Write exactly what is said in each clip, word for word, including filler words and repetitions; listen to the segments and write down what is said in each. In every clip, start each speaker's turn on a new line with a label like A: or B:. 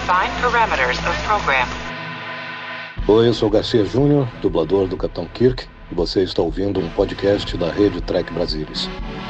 A: Define parameters of program.
B: Oi, eu sou o Garcia Júnior, dublador do Capitão Kirk, e você está ouvindo um podcast da Rede Trek Brasilis.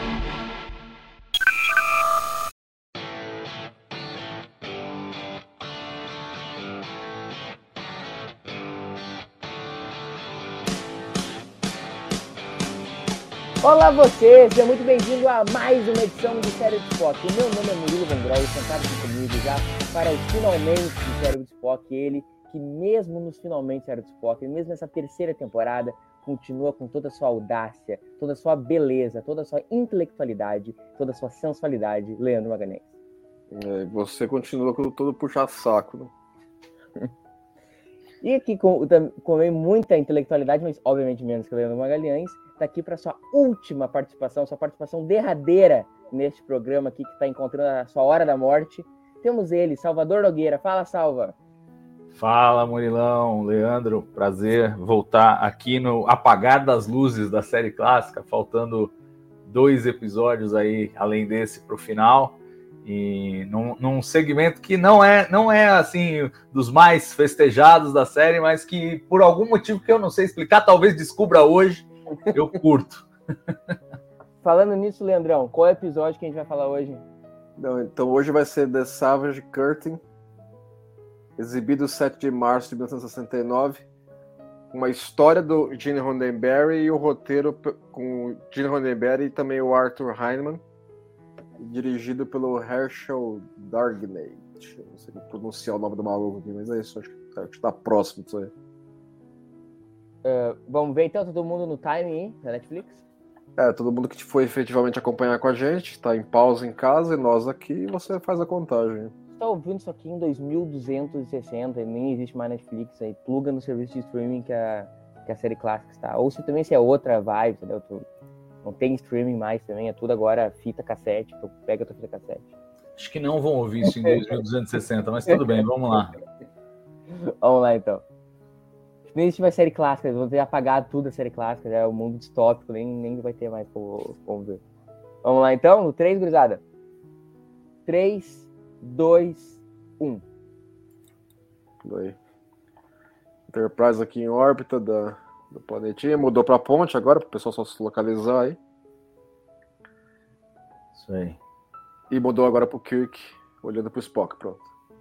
C: Olá você, seja muito bem-vindo a mais uma edição do Cérebro de Spock. O meu nome é Murilo Von Grol, sentado aqui comigo já para os finalmente do Cérebro de Spock. Ele que mesmo nos finalmente do Cérebro de Spock, mesmo nessa terceira temporada, continua com toda a sua audácia, toda a sua beleza, toda a sua intelectualidade, toda a sua sensualidade, Leandro Magalhães.
D: É, você continua com todo puxa-saco, né?
C: E aqui com, com muita intelectualidade, mas obviamente menos que o Leandro Magalhães, está aqui para sua última participação, sua participação derradeira neste programa aqui que está encontrando a sua hora da morte. Temos ele, Salvador Nogueira. Fala, Salva!
E: Fala, Murilão, Leandro, prazer voltar aqui no apagar das luzes da série clássica, faltando dois episódios aí, além desse, para o final, e num, num segmento que não é, não é, assim, dos mais festejados da série, mas que, por algum motivo que eu não sei explicar, talvez descubra hoje, eu curto.
C: Falando nisso, Leandrão, qual é o episódio que a gente vai falar hoje?
D: Não, então hoje vai ser The Savage Curtain, exibido sete de março de mil novecentos e sessenta e nove, uma história do Gene Roddenberry e o roteiro com o Gene Roddenberry e também o Arthur Heinemann, dirigido pelo Herschel Dagenhart. Não sei pronunciar o nome do maluco aqui, mas é isso, acho que, acho que tá próximo disso aí.
C: Uh, vamos ver então, todo mundo no time da Netflix?
D: É, todo mundo que foi efetivamente acompanhar com a gente, tá em pausa em casa, e nós aqui, você faz a contagem.
C: Você tá ouvindo isso aqui em dois mil duzentos e sessenta, nem existe mais Netflix, aí pluga no serviço de streaming que a, que a série clássica está. Ou se também se é outra vibe, entendeu? Tu, não tem streaming mais também, é tudo agora fita cassete, tu pega a tua fita cassete.
E: Acho que não vão ouvir isso em dois mil duzentos e sessenta, mas tudo bem, vamos lá.
C: Vamos lá então. Nem existe mais série clássica, eles vão ter apagado tudo a série clássica, já é o mundo distópico, nem, nem vai ter mais como, como ver. Vamos lá então, no três, gurizada. três, dois, um.
D: Aí. Enterprise aqui em órbita da, do planetinha, mudou pra ponte agora, para o pessoal só se localizar aí.
E: Isso aí.
D: E mudou agora pro Kirk, olhando pro Spock, pronto.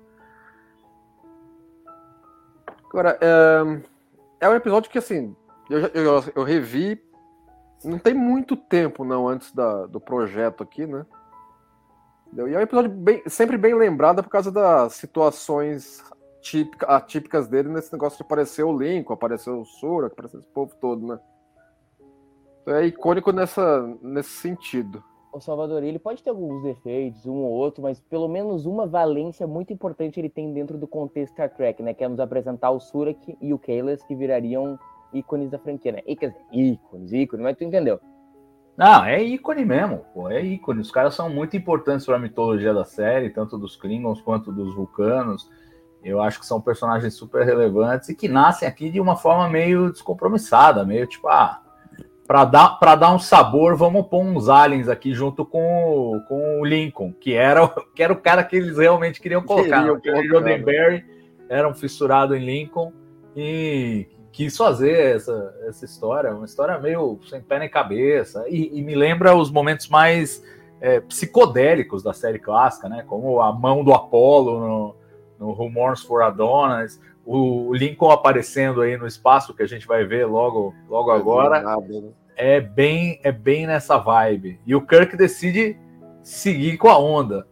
D: Agora, é... É um episódio que, assim, eu, eu, eu revi, não tem muito tempo, não, antes da, do projeto aqui, né? E é um episódio bem, sempre bem lembrado por causa das situações típica, atípicas dele, nesse negócio de aparecer o Lincoln, aparecer o Surak, aparecer esse povo todo, né? É icônico nessa, nesse sentido.
C: O Salvador, ele pode ter alguns defeitos, um ou outro, mas pelo menos uma valência muito importante ele tem dentro do contexto Star Trek, né? Que é nos apresentar o Surak e o Kahless, que virariam ícones da franquia, né? E, quer dizer, ícones, ícones, mas tu entendeu?
E: Não, é ícone mesmo, pô, é ícone. Os caras são muito importantes para a mitologia da série, tanto dos Klingons quanto dos Vulcanos. Eu acho que são personagens super relevantes e que nascem aqui de uma forma meio descompromissada, meio tipo, ah, Para dar, para dar um sabor, vamos pôr uns aliens aqui junto com o, com o Lincoln, que era, que era o cara que eles realmente queriam colocar. O Roddenberry era um fissurado em Lincoln e quis fazer essa, essa história, uma história meio sem pé nem cabeça, e, e me lembra os momentos mais é, psicodélicos da série clássica, né? Como a mão do Apollo no, no Rumors for Adonis, o Lincoln aparecendo aí no espaço, que a gente vai ver logo, logo agora, é bem, é bem nessa vibe. E o Kirk decide seguir com a onda.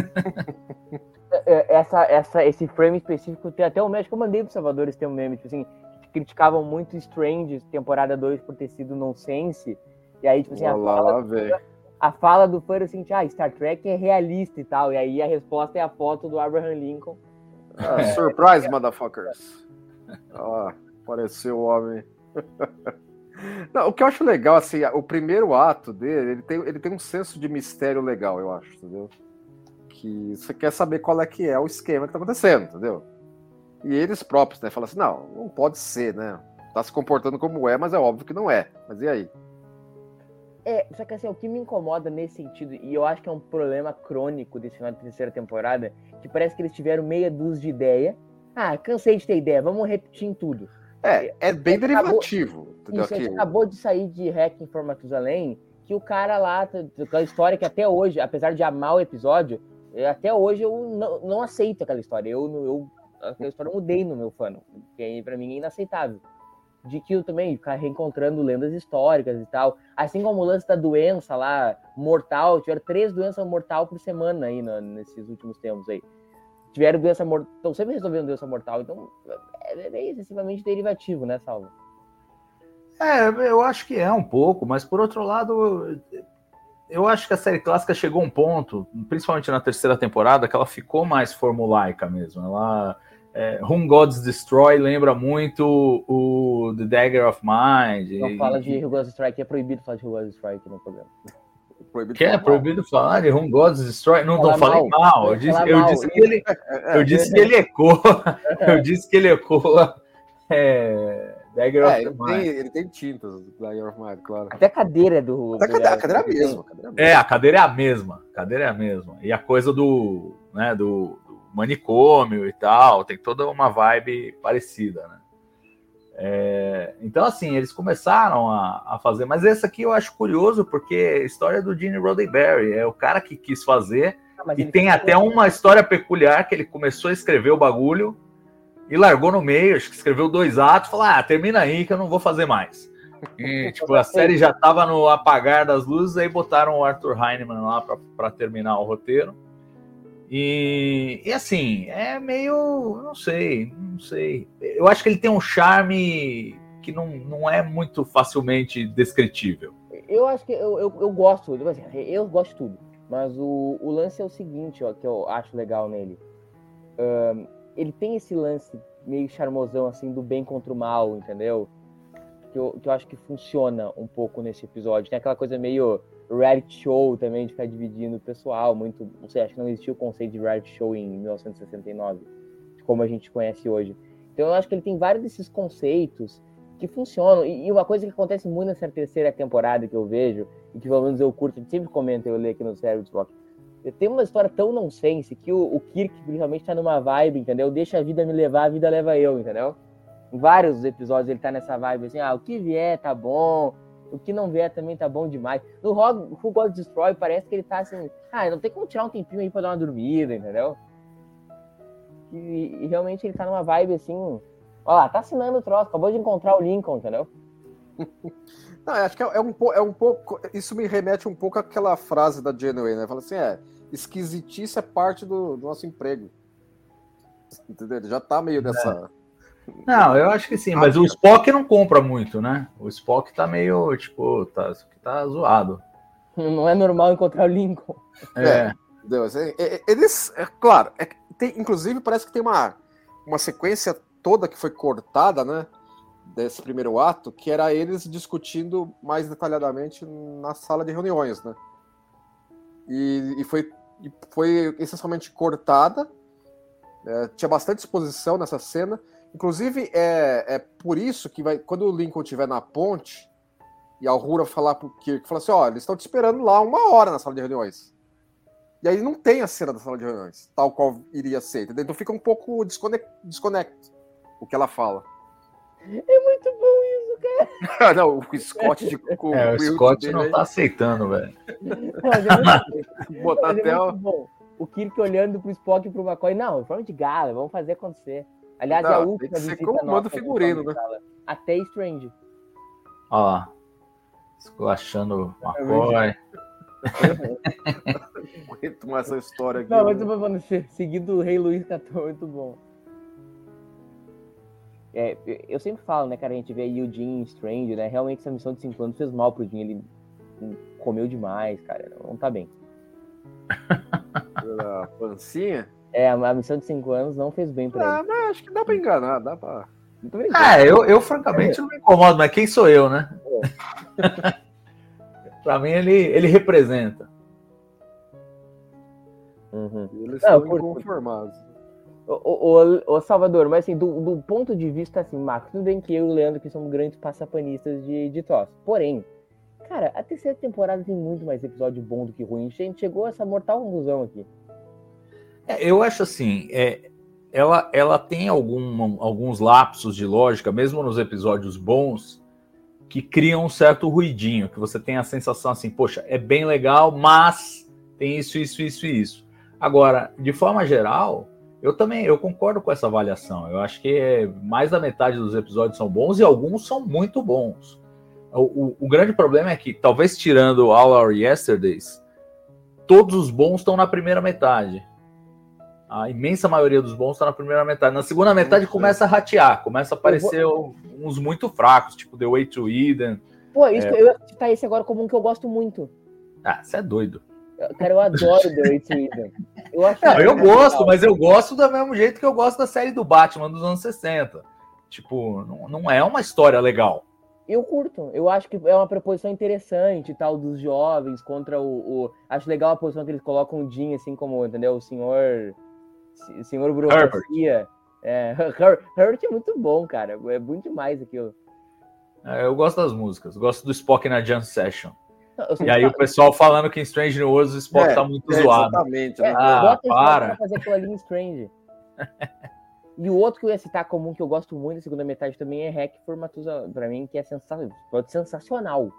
C: Essa, essa, esse frame específico, tem até o médico, eu mandei pro Salvador esse tem um meme, tipo assim, criticavam muito Strange, temporada dois, por ter sido nonsense, e aí, tipo assim, a
D: Olá,
C: fala,
D: lá,
C: do, a fala do fã era assim, ah, Star Trek é realista e tal, e aí a resposta é a foto do Abraham Lincoln.
D: Ah, surprise, é. Motherfuckers. Ah, apareceu o homem. Não, o que eu acho legal, assim, o primeiro ato dele, ele tem, ele tem um senso de mistério legal, eu acho, entendeu? Que você quer saber qual é que é o esquema que tá acontecendo, entendeu? E eles próprios, né, falam assim, não, não pode ser, né? Tá se comportando como é, mas é óbvio que não é. Mas e aí?
C: É, só que assim, o que me incomoda nesse sentido, e eu acho que é um problema crônico desse final da terceira temporada, que parece que eles tiveram meia dúzia de ideia. Ah, cansei de ter ideia, vamos repetir em tudo.
D: É, é bem
C: Acabou-
D: derivativo. Entendeu?
C: Isso, a gente
D: Aqui,
C: acabou de sair de Hacking for Matusalém, que o cara lá, tá- aquela história que até hoje, apesar de amar o episódio, eh, até hoje eu não, não aceito aquela história. Eu, eu, aquela história eu mudei no meu fã, que aí pra mim é inaceitável. De que eu também ficar reencontrando lendas históricas e tal. Assim como o lance da doença lá, mortal, tiveram três doenças mortais por semana aí no- nesses últimos tempos aí. Tiveram doença mortal, estão sempre resolvendo doença mortal, então é bem excessivamente derivativo, né, Salvo?
E: É, eu acho que é um pouco, mas por outro lado, eu acho que a série clássica chegou a um ponto, principalmente na terceira temporada, que ela ficou mais formulaica mesmo. Ela, é, Whom Gods Destroy lembra muito o The Dagger of Mind.
C: Não
E: e-
C: fala de Rugosa Strike, é proibido falar de Rugosa Strike no programa.
D: proibido
E: Que é
D: falar mal.
E: proibido falar de Whom Gods Destroy. Não, não
C: Falar
E: falei
C: mal.
E: mal. Eu
C: Falar
E: disse, eu
C: mal.
E: disse que ele, eu disse que ele ecoa. Eu disse que ele ecoa. É, Dagger
D: É,
E: of
D: ele
E: the
D: tem,
E: Mind.
D: ele tem tintas, Dagger of Mind, claro.
C: Até a cadeira do.
D: Mas a
C: do-
D: cadeira, a cadeira é a mesma. a cadeira é a mesma.
E: É, a cadeira é a mesma. A cadeira é a mesma. E a coisa do, né, do, do manicômio e tal, tem toda uma vibe parecida, né? É, então, assim, eles começaram a, a fazer, mas esse aqui eu acho curioso, porque é a história do Gene Roddenberry, é o cara que quis fazer,
C: Ah, mas
E: e
C: ele
E: tem
C: fez-
E: até uma história peculiar, que ele começou a escrever o bagulho, e largou no meio, acho que escreveu dois atos, falou, ah, termina aí que eu não vou fazer mais. E, tipo, a série já tava no apagar das luzes, aí botaram o Arthur Heinemann lá pra, pra terminar o roteiro. E, e assim, é meio, não sei, não sei. Eu acho que ele tem um charme que não, não é muito facilmente descritível.
C: Eu acho que eu, eu, eu gosto, tipo assim, eu gosto de tudo. Mas o, o lance é o seguinte, ó, que eu acho legal nele. Ahn, ele tem esse lance meio charmosão, assim, do bem contra o mal, entendeu? Que eu, que eu acho que funciona um pouco nesse episódio. Tem aquela coisa meio reality show também, de ficar dividindo o pessoal, muito... Não sei, acho que não existia o conceito de reality show em mil novecentos e sessenta e nove, como a gente conhece hoje. Então eu acho que ele tem vários desses conceitos que funcionam. E, e uma coisa que acontece muito nessa terceira temporada que eu vejo, e que pelo menos eu curto, a gente sempre comenta, eu leio aqui no Cérebro Rock, tem uma história tão nonsense que o, o Kirk, principalmente, tá numa vibe, entendeu? Deixa a vida me levar, a vida leva eu, entendeu? Em vários episódios ele tá nessa vibe, assim, ah, o que vier tá bom, o que não vier também tá bom demais. No Who God Destroy parece que ele tá assim, ah, não tem como tirar um tempinho aí pra dar uma dormida, entendeu? E, e realmente ele tá numa vibe assim, ó lá, tá assinando o troço, acabou de encontrar o Lincoln, entendeu?
D: Não, eu acho que é, é um, po- é um pouco. Isso me remete um pouco àquela frase da Janeway, né? Fala assim: é, esquisitice é parte do, do nosso emprego. Entendeu? Ele já tá meio dessa.
E: Não, eu acho que sim, mas o Spock não compra muito, né? O Spock tá meio, tipo, tá, isso aqui tá zoado.
C: Não é normal encontrar o Lincoln.
E: É,
D: Entendeu? Assim, é- é- Eles. É, claro, é, tem, inclusive parece que tem uma, uma sequência toda que foi cortada, né? Desse primeiro ato, que era eles discutindo mais detalhadamente na sala de reuniões, né? E, e foi, e foi essencialmente cortada. É, tinha bastante exposição nessa cena. Inclusive, é, é por isso que vai, quando o Lincoln estiver na ponte e a Uhura falar pro Kirk, fala assim, ó, eles estão te esperando lá uma hora na sala de reuniões. E aí não tem a cena da sala de reuniões, tal qual iria ser, entendeu? Então fica um pouco desconect, desconecto o que ela fala.
C: É muito bom isso, cara.
D: Não, o Scott de com
E: é, o
D: Wilt
E: Scott
D: dele
E: não
D: aí,
E: tá aceitando, velho.
C: Mas é muito,
D: botar
C: mas é
D: até
C: muito
D: o...
C: bom. O Kirk olhando pro Spock e pro McCoy, não, forma de gala, vamos fazer acontecer. Aliás,
D: Não,
C: é a
D: tem
C: última
D: que ser
C: visita
D: como manda o
C: nossa no
D: figurino,
C: Forma de
D: né?
C: Gala. Até Strange.
E: Ó lá. Esculachando o McCoy.
D: Muito mais essa história aqui.
C: Não, mas
D: né?
C: eu vou falando, seguido do Rei Luís quatorze, muito bom. É, eu sempre falo, né, cara, a gente vê aí o Jim Strange, né, realmente essa missão de cinco anos fez mal pro Jim, ele comeu demais, cara, não tá bem.
D: Pela pancinha.
C: É, a missão de cinco anos não fez bem pra
D: Ah,
C: ele.
D: mas acho que dá pra enganar, dá pra...
C: Muito brincando.
E: Ah, eu, eu francamente não me incomodo, mas quem sou eu, né? Pra mim ele, ele representa.
C: Uhum.
D: Eles
C: Não,
D: estão
C: por-
D: inconformados.
C: Ô, ô, ô, Salvador, mas assim, do, do ponto de vista assim, Marcos, tudo bem que eu e o Leandro que somos grandes passapanistas de, de troço. Porém, Cara, a terceira temporada tem muito mais episódio bom do que ruim. A gente chegou a essa mortal conclusão aqui.
E: É, eu acho assim, é, ela, ela tem algum, alguns lapsos de lógica, mesmo nos episódios bons, que criam um certo ruidinho, que você tem a sensação assim, poxa, é bem legal, mas tem isso, isso, isso e isso. Agora, de forma geral, eu também eu concordo com essa avaliação. Eu acho que mais da metade dos episódios são bons e alguns são muito bons. O, o, o grande problema é que, talvez tirando All Our Yesterdays, todos os bons estão na primeira metade. A imensa maioria dos bons está na primeira metade. Na segunda metade começa a ratear, começa a aparecer vou... uns muito fracos, tipo The Way to Eden.
C: Pô, isso
E: é...
C: que eu ia citar esse agora como um que eu gosto muito.
E: Ah, você é doido.
C: Cara, eu adoro The Way to Eden. Eu, acho
E: não, eu gosto,
C: legal.
E: Mas eu gosto do mesmo jeito que eu gosto da série do Batman dos anos sessenta. Tipo, não, não é uma história legal.
C: Eu curto, eu acho que é uma proposição interessante, tal, dos jovens contra o... o... Acho legal a posição que eles colocam o Jim, assim, como, entendeu, o senhor... O senhor burocracia. É, Herbert é muito bom, cara, é muito demais aquilo.
E: É, eu gosto das músicas, gosto do Spock na Jam Session.
C: Não,
E: e aí o pessoal falando que em Strange New Worlds o Spock é, tá muito
D: é,
E: zoado.
D: Exatamente.
C: É,
E: ah,
C: bota
E: para.
C: pra fazer aquilo ali em Strange. E o outro que eu ia citar comum, que eu gosto muito da segunda metade também, é Hack for Matusalém, pra mim, que é sensacional. sensacional.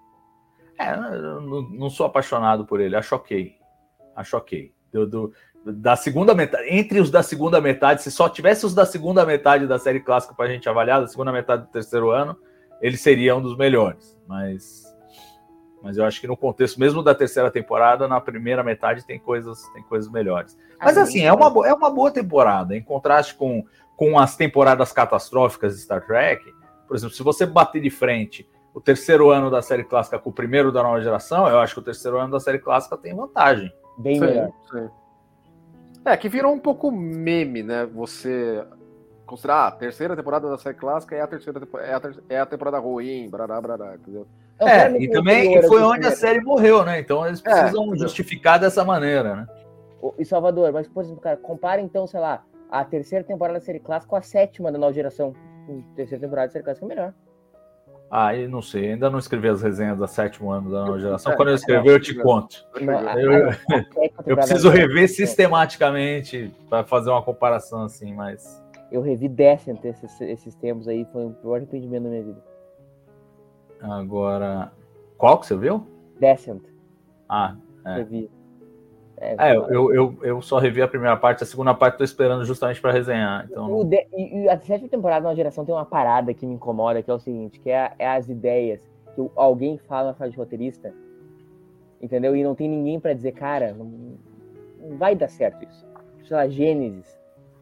E: É, eu não, não sou apaixonado por ele, acho ok. Acho ok. Do, do, da segunda metade, entre os da segunda metade, se só tivesse os da segunda metade da série clássica pra gente avaliar, da segunda metade do terceiro ano, ele seria um dos melhores. Mas, mas eu acho que no contexto mesmo da terceira temporada, na primeira metade tem coisas, tem coisas melhores. Mas assim, é uma, é uma boa temporada, em contraste com, com as temporadas catastróficas de Star Trek. Por exemplo, se você bater de frente o terceiro ano da série clássica com o primeiro da nova geração, eu acho que o terceiro ano da série clássica tem vantagem.
C: Bem
D: sim,
C: melhor.
D: Sim. É, que virou um pouco meme, né? Você considerar ah, a terceira temporada da série clássica é a terceira é a, ter, é a temporada ruim, brará, brará, entendeu?
E: É, e também e foi onde a série morreu, né? Então eles precisam
D: é,
E: justificar dessa maneira, né?
C: E Salvador, mas, por exemplo, cara, compara então, sei lá, a terceira temporada da série clássica com a sétima da nova geração. A terceira temporada da série clássica é melhor.
E: Ah, eu não sei, ainda não escrevi as resenhas da sétimo ano da nova geração. Quando eu escrever, eu te conto.
C: Não,
E: eu, a, a, eu preciso rever sistematicamente para fazer uma comparação assim, mas...
C: Eu revi Descent esses, esses tempos aí, foi o pior arrependimento da minha vida.
E: Agora, qual que você viu?
C: Descent.
E: Ah, é.
C: Revi.
E: É, é eu, eu, eu só revi a primeira parte, a segunda parte tô esperando justamente para resenhar. Então...
C: O de, e, e a sétima temporada da nova geração tem uma parada que me incomoda, que é o seguinte, que é, é as ideias que alguém fala na fase de roteirista, entendeu? E não tem ninguém para dizer, cara, não, não vai dar certo isso. Sei lá, Gênesis.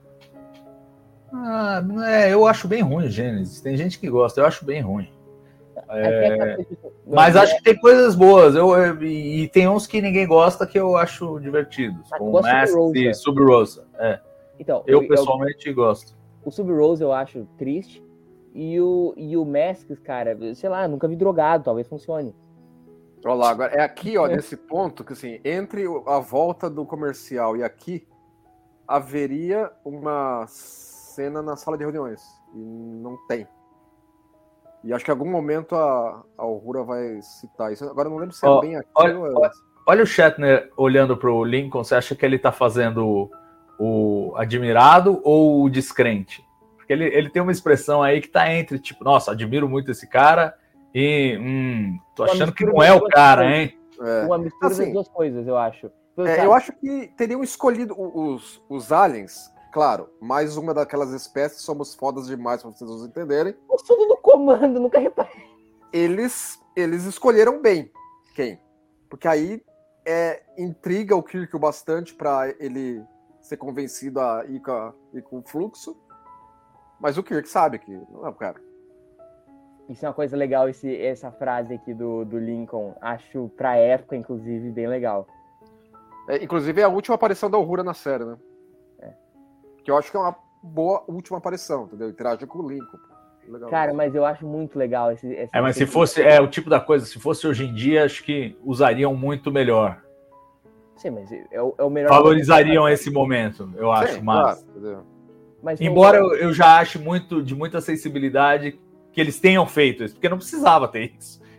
E: Ah, é, eu acho bem ruim o Gênesis. Tem gente que gosta, eu acho bem ruim. É... Mas acho que tem coisas boas. Eu, eu, e tem uns que ninguém gosta que eu acho divertidos. Como o Mask e Sub Rosa. É.
C: Então,
E: eu, eu pessoalmente eu, gosto.
C: O Sub Rosa eu acho triste. E o, e o Mask, cara, sei lá, nunca vi drogado, talvez funcione.
D: Olha lá, agora é aqui, ó, nesse ponto, que assim, entre a volta do comercial e aqui, haveria uma cena na sala de reuniões. E não tem. E acho que em algum momento a, a Uhura vai citar isso. Agora eu não lembro se é oh, bem aqui
E: olha,
D: ou é...
E: olha, olha o Shatner olhando para o Lincoln. Você acha que ele está fazendo o, o admirado ou o descrente? Porque ele, ele tem uma expressão aí que está entre, tipo, nossa, admiro muito esse cara e hum, tô achando que não é o cara, coisas. hein?
C: É. Uma mistura assim, das duas coisas, eu acho.
D: É, eu acho que teriam escolhido os, os aliens. Claro, mais uma daquelas espécies, somos fodas demais pra vocês entenderem.
C: Eu sou do comando, nunca reparei.
D: Eles, eles escolheram bem quem? Porque aí é, intriga o Kirk o bastante pra ele ser convencido a ir com, a, ir com o fluxo. Mas o Kirk sabe que não é o cara.
C: Isso é uma coisa legal, esse, essa frase aqui do, do Lincoln. Acho, pra época, inclusive, bem legal.
D: É, inclusive, é a última aparição da Uhura na série, né? Que eu acho que é uma boa última aparição, entendeu? Interagir com o Lincoln. Legal.
C: Cara, mas eu acho muito legal esse... esse
E: é, mas se fosse... É o tipo da coisa, se fosse hoje em dia, acho que usariam muito melhor.
C: Sim, mas é o, é o melhor...
E: Valorizariam momento. esse momento, eu acho, Sim, mas... Claro, mas embora eu, eu já ache muito, de muita sensibilidade que eles tenham feito isso, porque não precisava ter isso.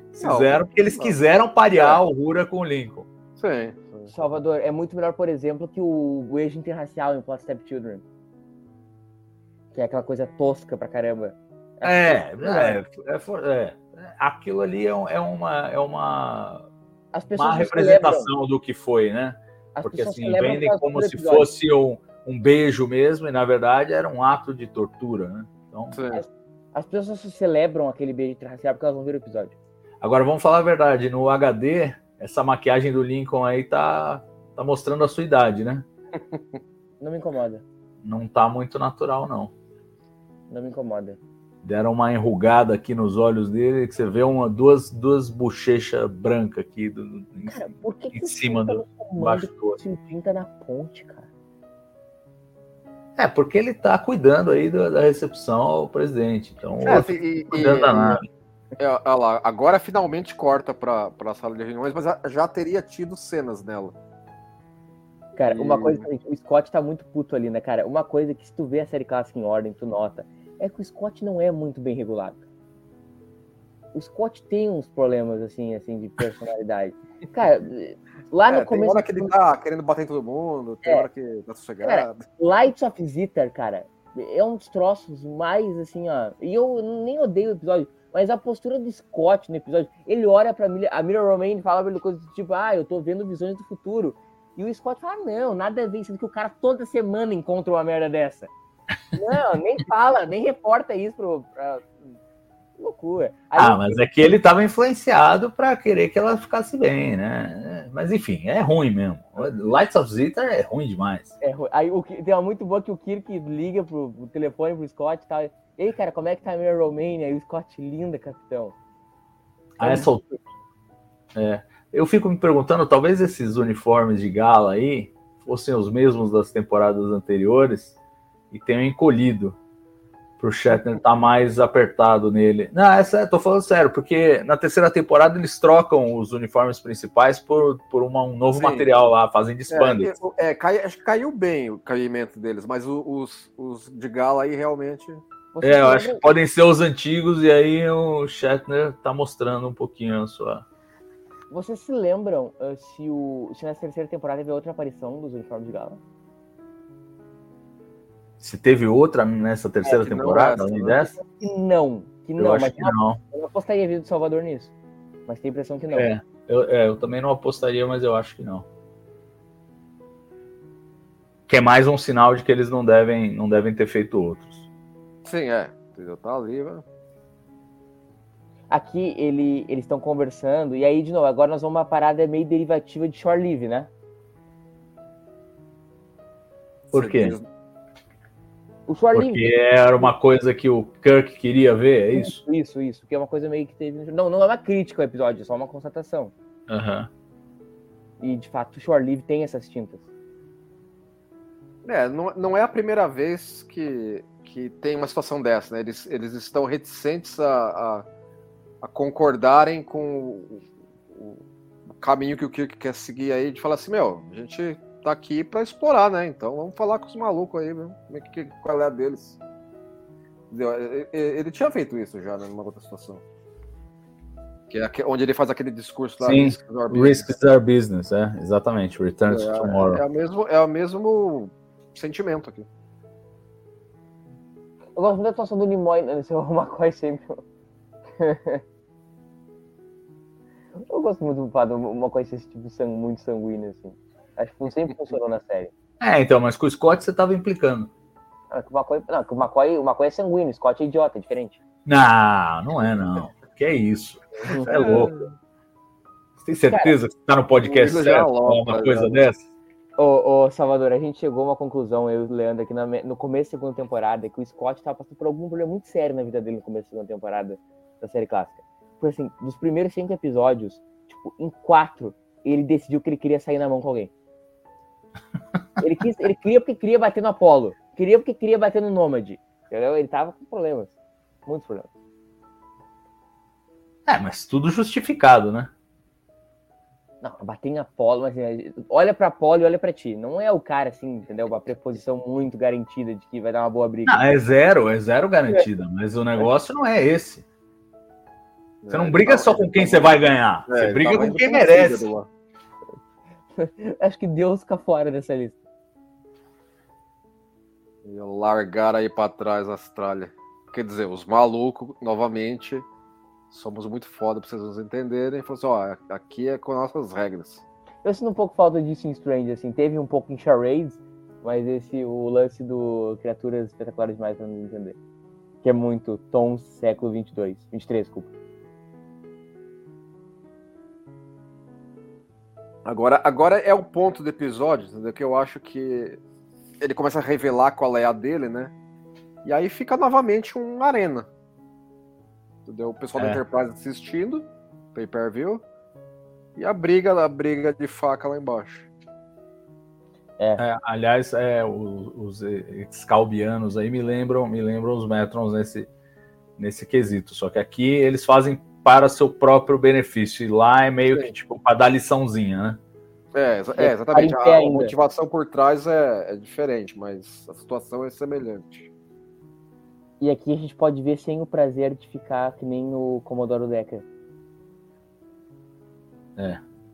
E: Fizeram porque eles quiseram parear o Uhura com o Lincoln.
D: Sim.
C: Salvador, é muito melhor, por exemplo, que o, o eixo interracial em Plot Stepchildren. Que é aquela coisa tosca pra caramba.
E: É, é, é, é. Aquilo ali é, é uma, é uma,
C: As pessoas
E: uma representação
C: celebram.
E: do que foi, né?
C: As
E: Porque
C: pessoas
E: assim,
C: celebram
E: vendem
C: por causa
E: como
C: do
E: se
C: episódio.
E: fosse um, um beijo mesmo, e na verdade era um ato de tortura, né? Então,
C: As, as pessoas só celebram aquele beijo interracial porque elas vão ver o episódio.
E: agora vamos falar a verdade, no H D, essa maquiagem do Lincoln aí tá, tá mostrando a sua idade, né?
C: Não me incomoda.
E: Não tá muito natural, não.
C: Não me incomoda.
E: Deram uma enrugada aqui nos olhos dele, que você vê uma, duas, duas bochechas brancas aqui do, do,
C: Cara, por que
E: em
C: que
E: cima do
C: comando
E: baixo do olho.
C: se pinta na ponte, cara?
E: É, porque ele tá cuidando aí da, da recepção ao presidente. Então, o
D: É,
E: outro
D: assim, e-
E: tá cuidando da
D: e-
E: nave.
D: É, olha lá, agora finalmente corta pra, pra sala de reuniões, mas já- já teria tido cenas nela.
C: Cara,
D: E-
C: uma coisa que o Scott tá muito puto ali, né, cara? Uma coisa que se tu vê a série clássica em ordem, tu nota, é que o Scott não é muito bem regulado. O Scott tem uns problemas, assim, assim, de personalidade. Cara, lá no
D: É, tem
C: começo...
D: hora que ele tá querendo bater em todo mundo, tem
C: É.
D: hora que tá sossegado.
C: Lights of Zitar, cara, é um dos troços mais, assim, ó... E eu nem odeio o episódio, mas a postura do Scott no episódio, ele olha pra Mira, a Mira Romaine e fala pra ele coisa do tipo, ah, eu tô vendo visões do futuro. E o Scott fala, não, nada a ver, sendo que o cara toda semana encontra uma merda dessa. Não, nem fala, nem reporta isso pro... Pra... Loucura. Aí,
E: Ah, mas é que ele tava influenciado para querer que ela ficasse bem, né? Mas enfim, é ruim mesmo. Lights of Zeta é ruim demais.
C: É, aí o, tem uma muito boa que o Kirk liga pro, pro telefone pro Scott e tal. Ei, cara, como é que tá a minha Romania? E o Scott, linda, capitão.
E: A essa altura. É, eu fico me perguntando, talvez esses uniformes de gala aí fossem os mesmos das temporadas anteriores e tenham encolhido pro Shatner estar tá mais apertado nele. Não, essa, tô falando sério, porque na terceira temporada eles trocam os uniformes principais por, por uma, um novo
D: Sim.
E: material lá, fazem de spandex.
D: É, é, cai, acho que caiu bem o caimento deles, mas o- os, os de gala aí realmente.
C: Você
E: É, eu
C: se
E: acho
C: lembra-
E: que podem ser os antigos e aí o Shatner tá mostrando um pouquinho a sua...
C: Vocês se lembram uh, se, o, se na terceira temporada teve outra aparição dos uniformes de gala?
E: Se teve outra nessa terceira
D: É, que não
E: temporada,
D: essa,
E: além
D: né?
E: dessa?
C: Que não, que
E: Eu
C: não,
E: acho
C: mas
E: que não.
C: eu não apostaria a vida do Salvador nisso. Mas tem a impressão que não.
E: É, eu, é, eu também não apostaria, mas eu acho que não. Que é mais um sinal de que eles não devem, não devem ter feito outros.
D: Sim, é. Entendeu? Tá ali, né?
C: Aqui ele, eles estão conversando, e aí, de novo, agora nós vamos uma parada meio derivativa de Shore Leave, né?
E: Por quê?
D: Eles-
C: O Shore Leave.
E: Porque era uma coisa que o Kirk queria ver, é isso?
C: Isso, isso, isso. Que é uma coisa meio que teve. Não, não é uma crítica ao episódio, é só uma constatação.
E: Aham.
C: E de fato, o Shore Leave tem essas tintas.
D: É, não, não é a primeira vez que, que tem uma situação dessa, né? Eles, eles estão reticentes a, a, a concordarem com o, o- o caminho que o Kirk quer seguir aí, de falar assim, meu, a gente tá aqui pra explorar, né? Então vamos falar com os malucos aí, né? Como é que, qual é a deles? Entendeu? Ele, ele tinha feito isso já, né, numa outra situação. Que é aque- onde ele faz aquele discurso lá.
E: Sim,
D: Risks are business.
E: Risks are business, é, exatamente. Return to
D: É,
E: tomorrow.
D: é, o mesmo, é o mesmo sentimento aqui.
C: Eu gosto muito da atuação do Nimoy, né? Esse é o McCoy sempre. Eu gosto muito do fato do McCoy ser esse tipo de sangue, muito sanguíneo, assim. Acho que sempre funcionou na série.
E: É, então, mas com o Scott você tava implicando.
C: Ah, que o McCoy, não, que o McCoy, o McCoy é sanguíneo, o Scott é idiota, é diferente.
E: Não, não é não. Que é isso? Você é louco. Você tem certeza que você tá no podcast
D: o Igor já
E: certo?
D: aloca,
E: Falar uma coisa
D: já.
E: dessa?
C: Ô, ô, Salvador, a gente chegou a uma conclusão, eu e o Leandro, aqui na me- no começo da segunda temporada, que o Scott tava passando por algum problema muito sério na vida dele no começo da segunda temporada da série clássica. Porque, assim, dos primeiros cinco episódios, tipo, em quatro, ele decidiu que ele queria sair na mão com alguém. Ele, quis, ele queria porque queria bater no Apollo. Queria porque queria bater no Nômade. Entendeu? Ele tava com problemas. Muitos problemas.
E: É, mas tudo justificado, né?
C: Não, bater em Apollo, mas assim, olha pra Apollo e olha pra ti. Não é o cara, assim, entendeu? Uma preposição muito garantida de que vai dar uma boa briga.
E: Não, é zero, é zero garantida, mas o negócio não é esse. Você não briga só com quem você vai ganhar.
D: É,
E: você briga
D: tava
E: com
D: indo
E: quem
D: como
E: merece.
D: fígado lá.
C: Acho que Deus fica fora dessa lista.
D: E largar aí pra trás a Austrália. Quer dizer, os malucos, novamente, somos muito foda pra vocês nos entenderem. Falou assim, ó, aqui é com nossas regras.
C: Eu sinto um pouco falta disso em Strange, assim. Teve um pouco em Charades, mas esse, o lance do Criaturas Espetaculares Demais pra não entender. Que é muito tons século vinte e dois. vinte e três, desculpa.
D: Agora, agora é o ponto do episódio, entendeu? Que eu acho que ele começa a revelar qual é a dele, né? E aí fica novamente um arena. Entendeu? O pessoal
E: É.
D: da Enterprise assistindo, pay-per-view, e a briga, a briga de faca lá embaixo.
E: É, aliás, é, os, os Excalbianos aí me lembram, me lembram os Metrons nesse, nesse quesito. Só que aqui eles fazem para seu próprio benefício. E lá é meio
D: Sim.
E: que tipo para dar liçãozinha, né?
D: É, exa- é, exatamente.
C: Tá em pé
D: A, a
C: ainda.
D: motivação por trás é, é diferente, mas a situação é semelhante.
C: E aqui a gente pode ver sem o prazer de ficar que nem no Commodore Decker.
E: É.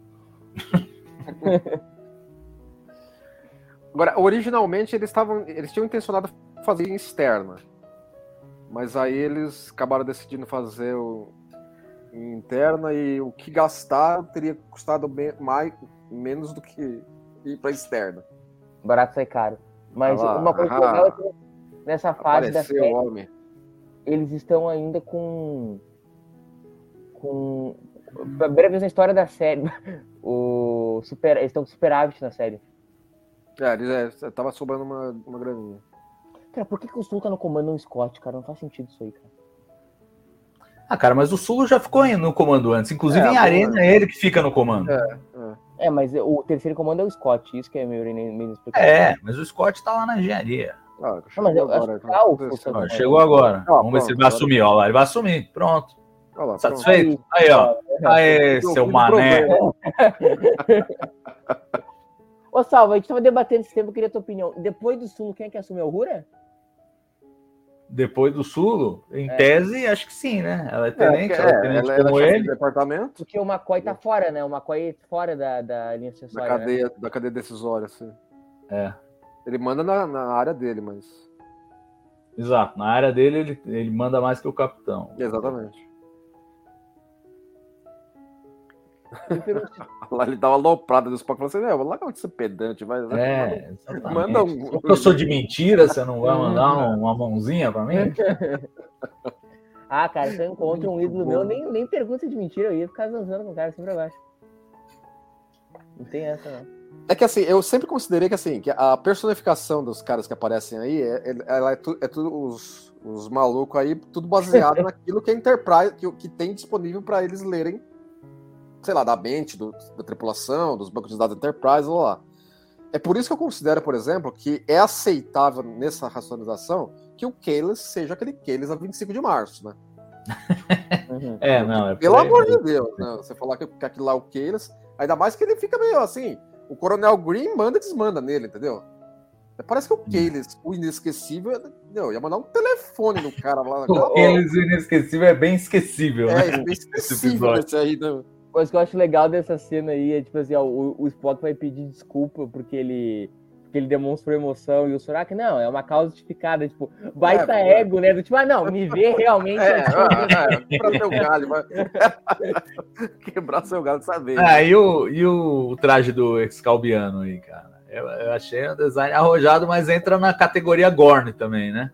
D: Agora, originalmente eles estavam, eles tinham intencionado fazer em externa, mas aí eles acabaram decidindo fazer o em interna e o que gastaram teria custado bem, mais, menos do que ir para externa.
C: Barato sai caro. Mas
D: Ah lá,
C: uma coisa
D: ah,
C: legal é que nessa fase da
D: Apareceu
C: série,
D: o homem.
C: eles estão ainda com. com. Pela primeira vez na história da série, o super, eles estão com superávit na série.
D: É, eles é, tava sobrando uma, uma graninha.
C: Cara, por que, que o Sul tá no comando no Scott, cara? Não faz sentido isso aí, cara.
E: Ah, cara, mas o Sul já ficou no comando antes. Inclusive
D: É,
E: em
D: agora-
E: Arena é ele que fica no comando.
D: É, é.
C: É, mas o terceiro comando é o Scott, isso que é meio, meio explicado.
E: É, mas o Scott tá lá na engenharia.
D: Ah,
C: Não, mas eu
D: agora,
C: acho que tá o
D: então,
C: Sul-
E: Ó,
C: É.
E: chegou agora.
D: Ó,
E: Vamos ver se ele
D: pronto,
E: vai
D: agora-
E: assumir. Ó lá, ele vai assumir. Pronto.
D: Olha lá,
E: Satisfeito? Aí, ó. Aê,
D: pronto.
E: seu
D: Eu vi o
E: mané.
D: problema.
C: Ô, Salva, a gente tava debatendo esse tempo, eu queria a tua opinião. Depois do Sul, quem é que assume? É o Rura?
E: Depois do Sulo, em
C: É.
E: tese, acho que sim, né? Ela é tenente,
D: É,
E: ela é
D: é,
E: tenente
D: ela, ela
E: como
D: é chefe
E: ele.
D: do departamento
C: Porque o McCoy tá fora, né? O McCoy é fora da, da linha
D: da
C: acessória, né?
D: cadeia, da cadeia decisória, assim.
E: É,
D: Ele manda na, na área dele, mas.
E: exato. Na área dele, ele, ele manda mais que o capitão.
D: Exatamente.
C: Eu pergunto-
D: Lá ele dá uma aloprada do Spock e fala assim: Meu, larga de ser pedante, vai. vai-
E: É, exatamente.
D: Manda um.
E: Só que eu sou de mentira, você não vai mandar um- uma mãozinha pra mim?
C: Ah, cara, se eu encontro um
D: Muito
C: ídolo
D: bom.
C: meu, nem, nem pergunta de mentira, eu ia ficar zanzando com o cara sempre abaixo. Não tem essa, não.
D: É que assim, eu sempre considerei que assim, que a personificação dos caras que aparecem aí, é, é- ela é, tu- é tudo os, os malucos aí, tudo baseado naquilo que a Enterprise, que, que tem disponível para eles lerem, sei lá, da mente, do- da tripulação, dos bancos de dados da Enterprise, lá, lá. É por isso que eu considero, por exemplo, que é aceitável nessa racionalização que o Kaelis seja aquele Kaelis a vinte e cinco de março, né?
C: Uhum.
E: É, não, é por
D: Pelo
E: aí
D: amor
E: mesmo.
D: de Deus, né? Você falar que, que aquilo lá é o Kaelis, ainda mais que ele fica meio assim, o Coronel Green manda e desmanda nele, entendeu? Parece que o Kaelis, o inesquecível, entendeu? Ia mandar um telefone no cara lá naquela hora.
E: Eles inesquecível é bem esquecível,
D: É,
E: né?
D: é bem
E: Esse
D: esquecível
E: episódio.
D: esse aí, né?
C: Coisa que eu acho legal dessa cena aí é, tipo assim, ó, o, o Spock vai pedir desculpa porque ele, porque ele demonstrou emoção e o Surak, não, é uma causa justificada, tipo, baita
D: É,
C: ego, né? Do tipo, ah, não, me vê realmente.
D: É,
C: assim.
D: ah, é, quebrar seu galho, vai. Quebrar seu galho dessa vez.
E: Ah, e o, e o traje do Excalbiano aí, cara? Eu, eu achei um design arrojado, mas entra na categoria Gorn também, né?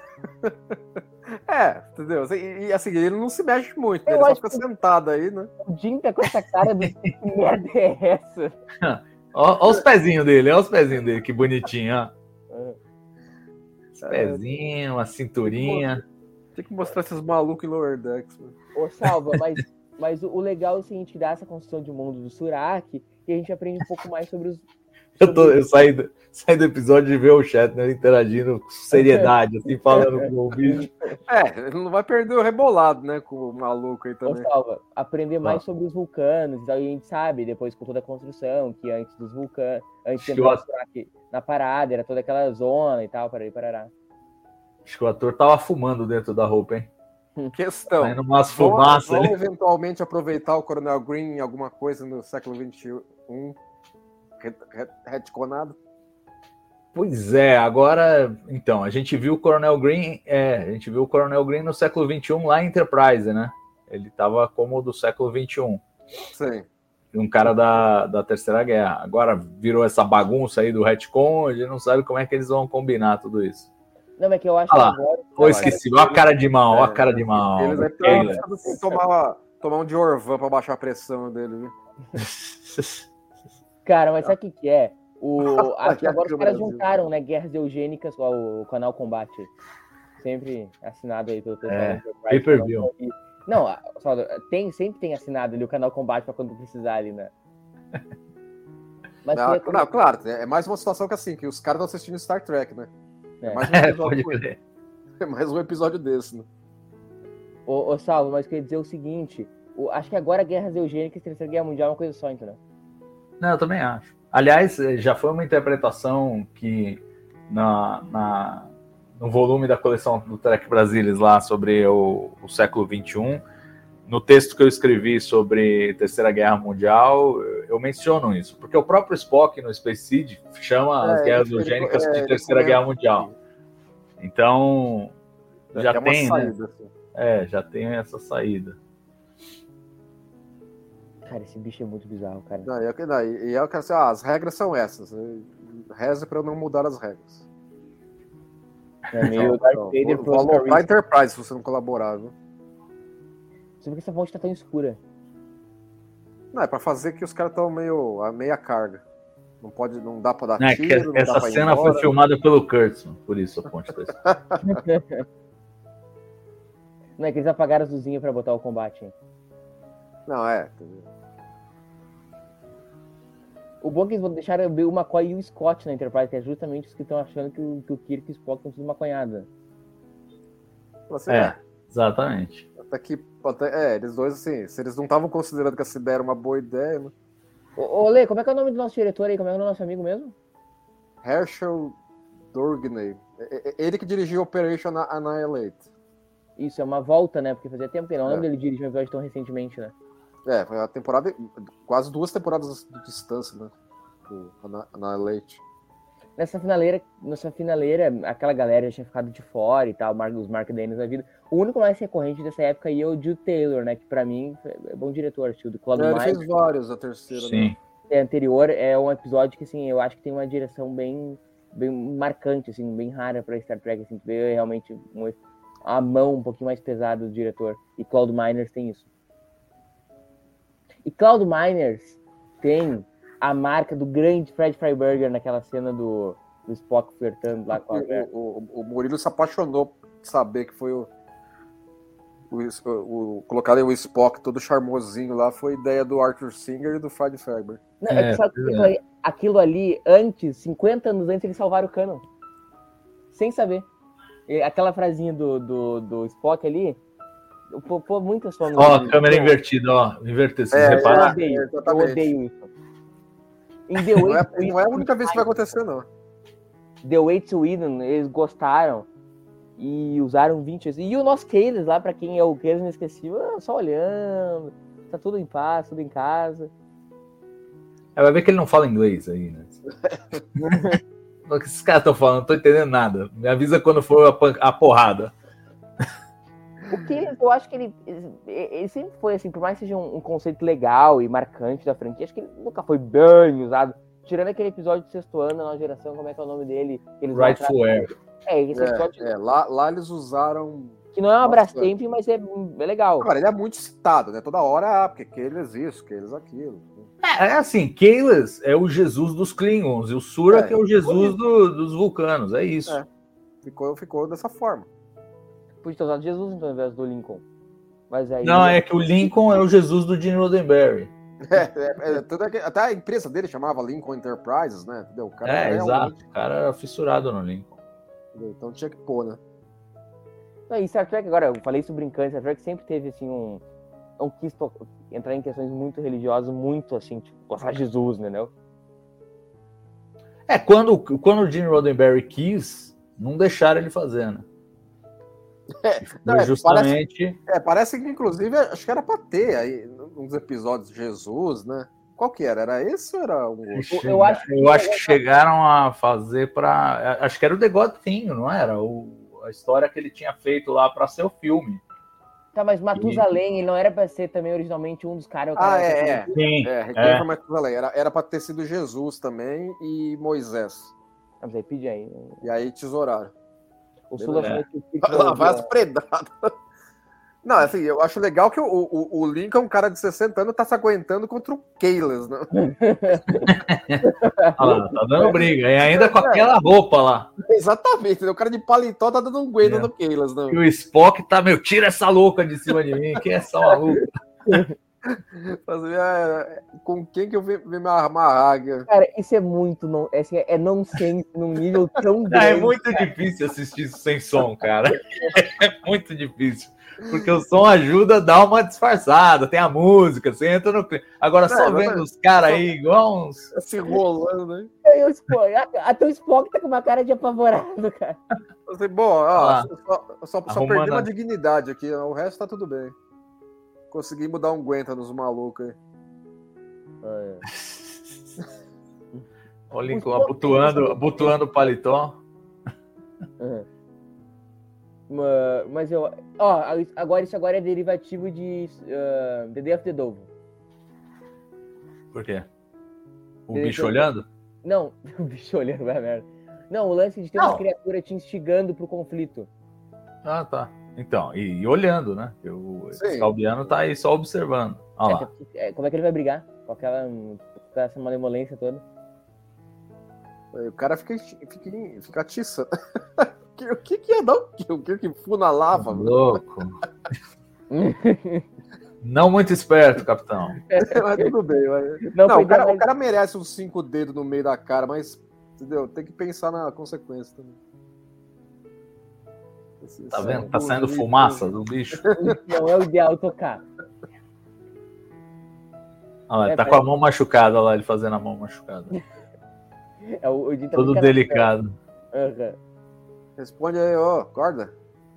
D: É, entendeu? E, e, assim, ele não se mexe muito, né?
C: Eu
D: Ele só
C: acho
D: fica
C: que-
D: sentado aí, né?
C: O Jim tá com essa cara de que merda é essa?
E: Ó, ó os pezinhos dele, ó os pezinhos dele, que bonitinho, ó.
C: É.
E: Os pezinhos, uma cinturinha.
D: Tem que mostrar esses malucos em Lower Decks, mano.
C: Ô, Salva, mas, mas o, o legal é o seguinte, que dá essa construção de mundo do Surak, e a gente aprende um pouco mais sobre os...
E: Eu, tô, eu saí, do, saí do episódio de ver o chat, né, interagindo com seriedade, assim, falando com o bicho.
D: É, ele não vai perder o rebolado, né? Com o maluco aí
C: Ô,
D: também.
C: Salva, aprender mais
E: Ah.
C: sobre os vulcanos, aí a gente sabe, depois com toda a construção, que antes dos vulcanos, antes de
E: Acho que
C: entrar
E: o
C: o Surak na parada, era toda aquela zona e tal, para aí, parará.
E: Acho que o ator tava fumando dentro da roupa, hein?
D: Questão.
E: Saindo umas
D: Vão,
E: fumaças
D: vão
E: ali.
D: eventualmente aproveitar o Coronel Green em alguma coisa no século vinte e um ret- ret- retconado?
E: Pois é, agora, então, a gente viu o Coronel Green, é, a gente viu o Coronel Green no século vinte e um lá em Enterprise, né? Ele estava como do século vinte e um.
D: Sim.
E: Um cara da, da Terceira Guerra. Agora virou essa bagunça aí do retcon, a gente não sabe como é que eles vão combinar tudo isso.
C: Não, mas que eu acho
E: Ah lá.
C: que agora...
E: Pô, esqueci, olha a cara de mal, olha a cara de
D: É,
E: mal.
D: Eles aí
E: Taylor.
D: precisam tomar, tomar um Diorvan pra baixar a pressão dele, viu?
C: Cara, mas sabe o que que é? O... Aqui
D: Que
C: agora os
D: câmera
C: caras
D: azul.
C: juntaram, né? Guerras Eugênicas, ó, o canal Combate. Sempre assinado aí pelo pessoal.
E: É,
C: da Enterprise,
E: pay-per-view.
C: que não- Não, a- só, tem, sempre tem assinado ali o canal Combate pra quando precisar ali, né? Mas
D: Não,
C: queria-
D: não, claro, é mais uma situação que assim, que os caras estão assistindo Star Trek, né? É
C: É.
D: mais um
E: É,
D: episódio,
E: pode crer.
D: é mais um episódio desse, né?
C: Ô, ô Salvo, mas eu queria dizer o seguinte: o- acho que agora Guerras Eugênicas e Terceira Guerra Mundial é uma coisa só, entendeu?
E: Não, eu também acho. Aliás, já foi uma interpretação que na, na, no volume da coleção do Trek Brasilis lá sobre o, o século vinte e um, no texto que eu escrevi sobre Terceira Guerra Mundial, eu menciono isso, porque o próprio Spock no Space Seed chama as
D: É,
E: guerras
D: ele-
E: eugênicas
D: é,
E: de
D: ele
E: Terceira
D: comenta
E: Guerra Mundial. Então, já
D: é uma
E: tem, né?
D: saída, assim.
E: É, já tem essa saída.
C: Cara, esse bicho é muito bizarro, cara.
D: Não, e eu, não, e eu quero assim, ah, as regras são essas. Reza pra eu não mudar as regras.
C: É meio
D: Então,
C: Darth
D: então,
C: Vader
D: vou,
C: pro
D: vou
C: Oscar
D: alocar a
C: Isaac.
D: Enterprise se você não colaborar, viu?
C: Não sei porque essa fonte tá tão escura.
D: Não, é pra fazer que os caras estão meio a meia carga. Não pode, não dá pra dar
E: É,
D: tiro,
E: que
D: não dá
E: essa
D: pra ir
E: cena
D: embora.
E: foi filmada pelo Kurtzman, por isso a ponte tá escura.
C: Não é que eles apagaram as luzinhas pra botar o combate, hein?
D: Não, é.
C: O bom é que eles vão deixar o McCoy e o Scott na Enterprise, que é justamente os que estão achando que o, que o Kirk e o Spock estão tudo maconhada.
D: Assim,
E: É, exatamente.
D: Até que. Até, é, eles dois, assim, se eles não estavam considerando que essa ideia era uma boa ideia, né?
C: Ô, ô Lê, como é que é o nome do nosso diretor aí? Como é que é o nosso amigo mesmo?
D: Herschel Dourgney. É- é- Ele que dirigiu Operation Annihilate.
C: Isso, é uma volta, né? Porque fazia tempo que ele não
D: É.
C: lembro dele dirigir um episódio tão recentemente, né?
D: É, foi a temporada. Quase duas temporadas de distância, né? Do Anna- Annihilate.
C: Nessa finaleira, nessa finaleira, aquela galera já tinha ficado de fora e tal, os Mark Dennis da vida. O único mais recorrente dessa época aí é o Jude Taylor, né? Que pra mim é bom diretor, tio, do Claude
D: É, ele
C: Myers.
D: fez vários, a terceira,
E: Sim.
D: né?
C: É anterior, é um episódio que, assim, eu acho que tem uma direção bem, bem marcante, assim, bem rara pra Star Trek, assim, tu vê realmente um, a mão um pouquinho mais pesada do diretor. E Claude Myers tem isso. E Claude Myers tem a marca do grande Fred Freiberger naquela cena do, do Spock flertando lá com a mulher.
D: O, o, o Murilo se apaixonou de saber que foi o. O, o, o colocar o Spock todo charmosinho lá foi ideia do Arthur Singer e do Fred Faber.
C: Não, é,
E: É,
C: que sabe
E: pois
C: aquilo, ali, aquilo ali, antes, cinquenta anos antes, eles salvaram o canon. Sem saber. E aquela frasinha do, do, do Spock ali, pô, pô muitas formas.
E: Ó, a câmera invertida, ó. Invertida, vocês
D: É,
C: Eu
E: repararam?
D: é.
C: odeio, eu
D: exatamente.
C: odeio isso. Em The
D: Não
C: Way,
D: é,
C: to
D: não é a
C: Eden,
D: única vez que vai acontecer, não.
C: The Way to Eden, eles gostaram e usaram vinte. E o nosso Keyles lá, pra quem é o Keyles inesquecível, só olhando, tá tudo em paz, tudo em casa.
E: É, vai ver que ele não fala inglês aí, né? O que esses caras estão falando? Não tô entendendo nada. Me avisa quando for a, pan- a porrada.
C: O Keyles, eu acho que ele, ele sempre foi assim, por mais que seja um, um conceito legal e marcante da franquia, acho que ele nunca foi bem usado. Tirando aquele episódio de sexto ano, na nova geração, como é que é o nome dele? Eles vão atrás-
E: Rightful Air.
C: É, esse episódio
D: É, é, lá, lá eles usaram.
C: que não é uma
D: Bastante.
C: Brastemp, mas é, é legal.
D: Agora, ele é muito citado, né? Toda hora, ah, porque que eles isso, que eles aquilo.
E: É, é assim, Keyles é o Jesus dos Klingons e o Surak é,
D: É,
E: o Jesus do- dos vulcanos, é isso.
D: É. Ficou, ficou dessa forma.
C: Podia ter usado Jesus então, ao invés do Lincoln. Mas aí.
E: Não, é que o Lincoln é o Jesus do Gene Roddenberry.
D: É, é, é, tudo é que- até a empresa dele chamava Lincoln Enterprises, né? Entendeu? O cara
E: É,
D: realmente-
E: exato. O cara era fissurado no Lincoln.
D: entendeu? Então tinha que pôr, né?
C: Não, e Star Trek, agora, eu falei isso brincando, Star Trek sempre teve, assim, um... Não quis to- entrar em questões muito religiosas, muito, assim, tipo, gostar de Jesus, entendeu?
E: É, quando, quando o Gene Roddenberry quis, não deixaram ele fazer, né?
D: É,
E: não, é, justamente.
D: Parece, é, parece que, inclusive, acho que era pra ter aí uns episódios de Jesus, né? Qual que era? Era esse ou era um outro?
E: Eu acho que, eu acho que chegaram a fazer para. Acho que era o The God Thing, não era? O, a história que ele tinha feito lá para ser o filme.
C: Tá, mas Matusalém, ele não era para ser também originalmente um dos caras.
D: Ah,
C: cara
D: é, é.
E: Sim,
D: é. Requiem for Matusalém. Era, era pra ter sido Jesus também e Moisés.
C: Vamos aí, pede aí.
D: E aí tesouraram.
C: O Sula
D: falou que lá vai as predadas. Não, assim, eu acho legal que o, o, o Lincoln, um cara de sessenta anos, tá se aguentando contra o Keyles, né?
E: Olha lá, tá dando briga. E ainda com aquela roupa lá.
D: Exatamente, o cara de paletó tá dando um guedo é. no Keyles, né?
E: E o Spock tá, meu, tira essa louca de cima de mim, quem é essa maluca?
D: Mas, é, com quem que eu vi me amarrar?
C: Cara, isso é muito não, é, é nonsense num nível tão grande.
E: É muito difícil assistir isso sem som, cara. É muito difícil. Porque o som ajuda a dar uma disfarçada, tem a música, você entra no clima. Agora, só é, vendo os caras aí, igual uns.
D: Se rolando, né?
C: Até o Spock tá com uma cara de apavorado, cara.
D: Assim, bom, ó, ah, só, só, só perdi uma dignidade aqui, o resto tá tudo bem. Consegui mudar um Gwenta nos malucos aí.
C: Ah,
E: é. O Lincoln abotoando, abotoando o paletó.
C: Uhum. Mas eu. Ó, agora isso agora é derivativo de uh, The Day of the Dove.
E: Por quê? O The bicho olhando?
C: Não, o bicho olhando, vai merda. Não, o lance de ter Não. uma criatura te instigando pro conflito.
E: Ah, tá. Então, e, e olhando, né? O Scalbiano tá aí só observando. Olha lá.
C: É, como é que ele vai brigar? Com aquela com essa malemolência toda?
D: O cara fica, fica, fica atiça. O que que ia dar o quê? O que que fu na lava?
E: Louco. Não muito esperto, capitão.
D: É, mas tudo bem. Mas... Não, Não o, cara, mais... o cara merece uns cinco dedos no meio da cara, mas entendeu? Tem que pensar na consequência também.
E: Esse, tá vendo? Tá saindo bonito. Fumaça do bicho.
C: Não é o ideal tocar.
E: Olha lá, é, tá com a mão machucada lá, ele fazendo a mão machucada.
C: É, o, o
E: Todo delicado.
C: Uhum.
D: Responde aí, ó, acorda.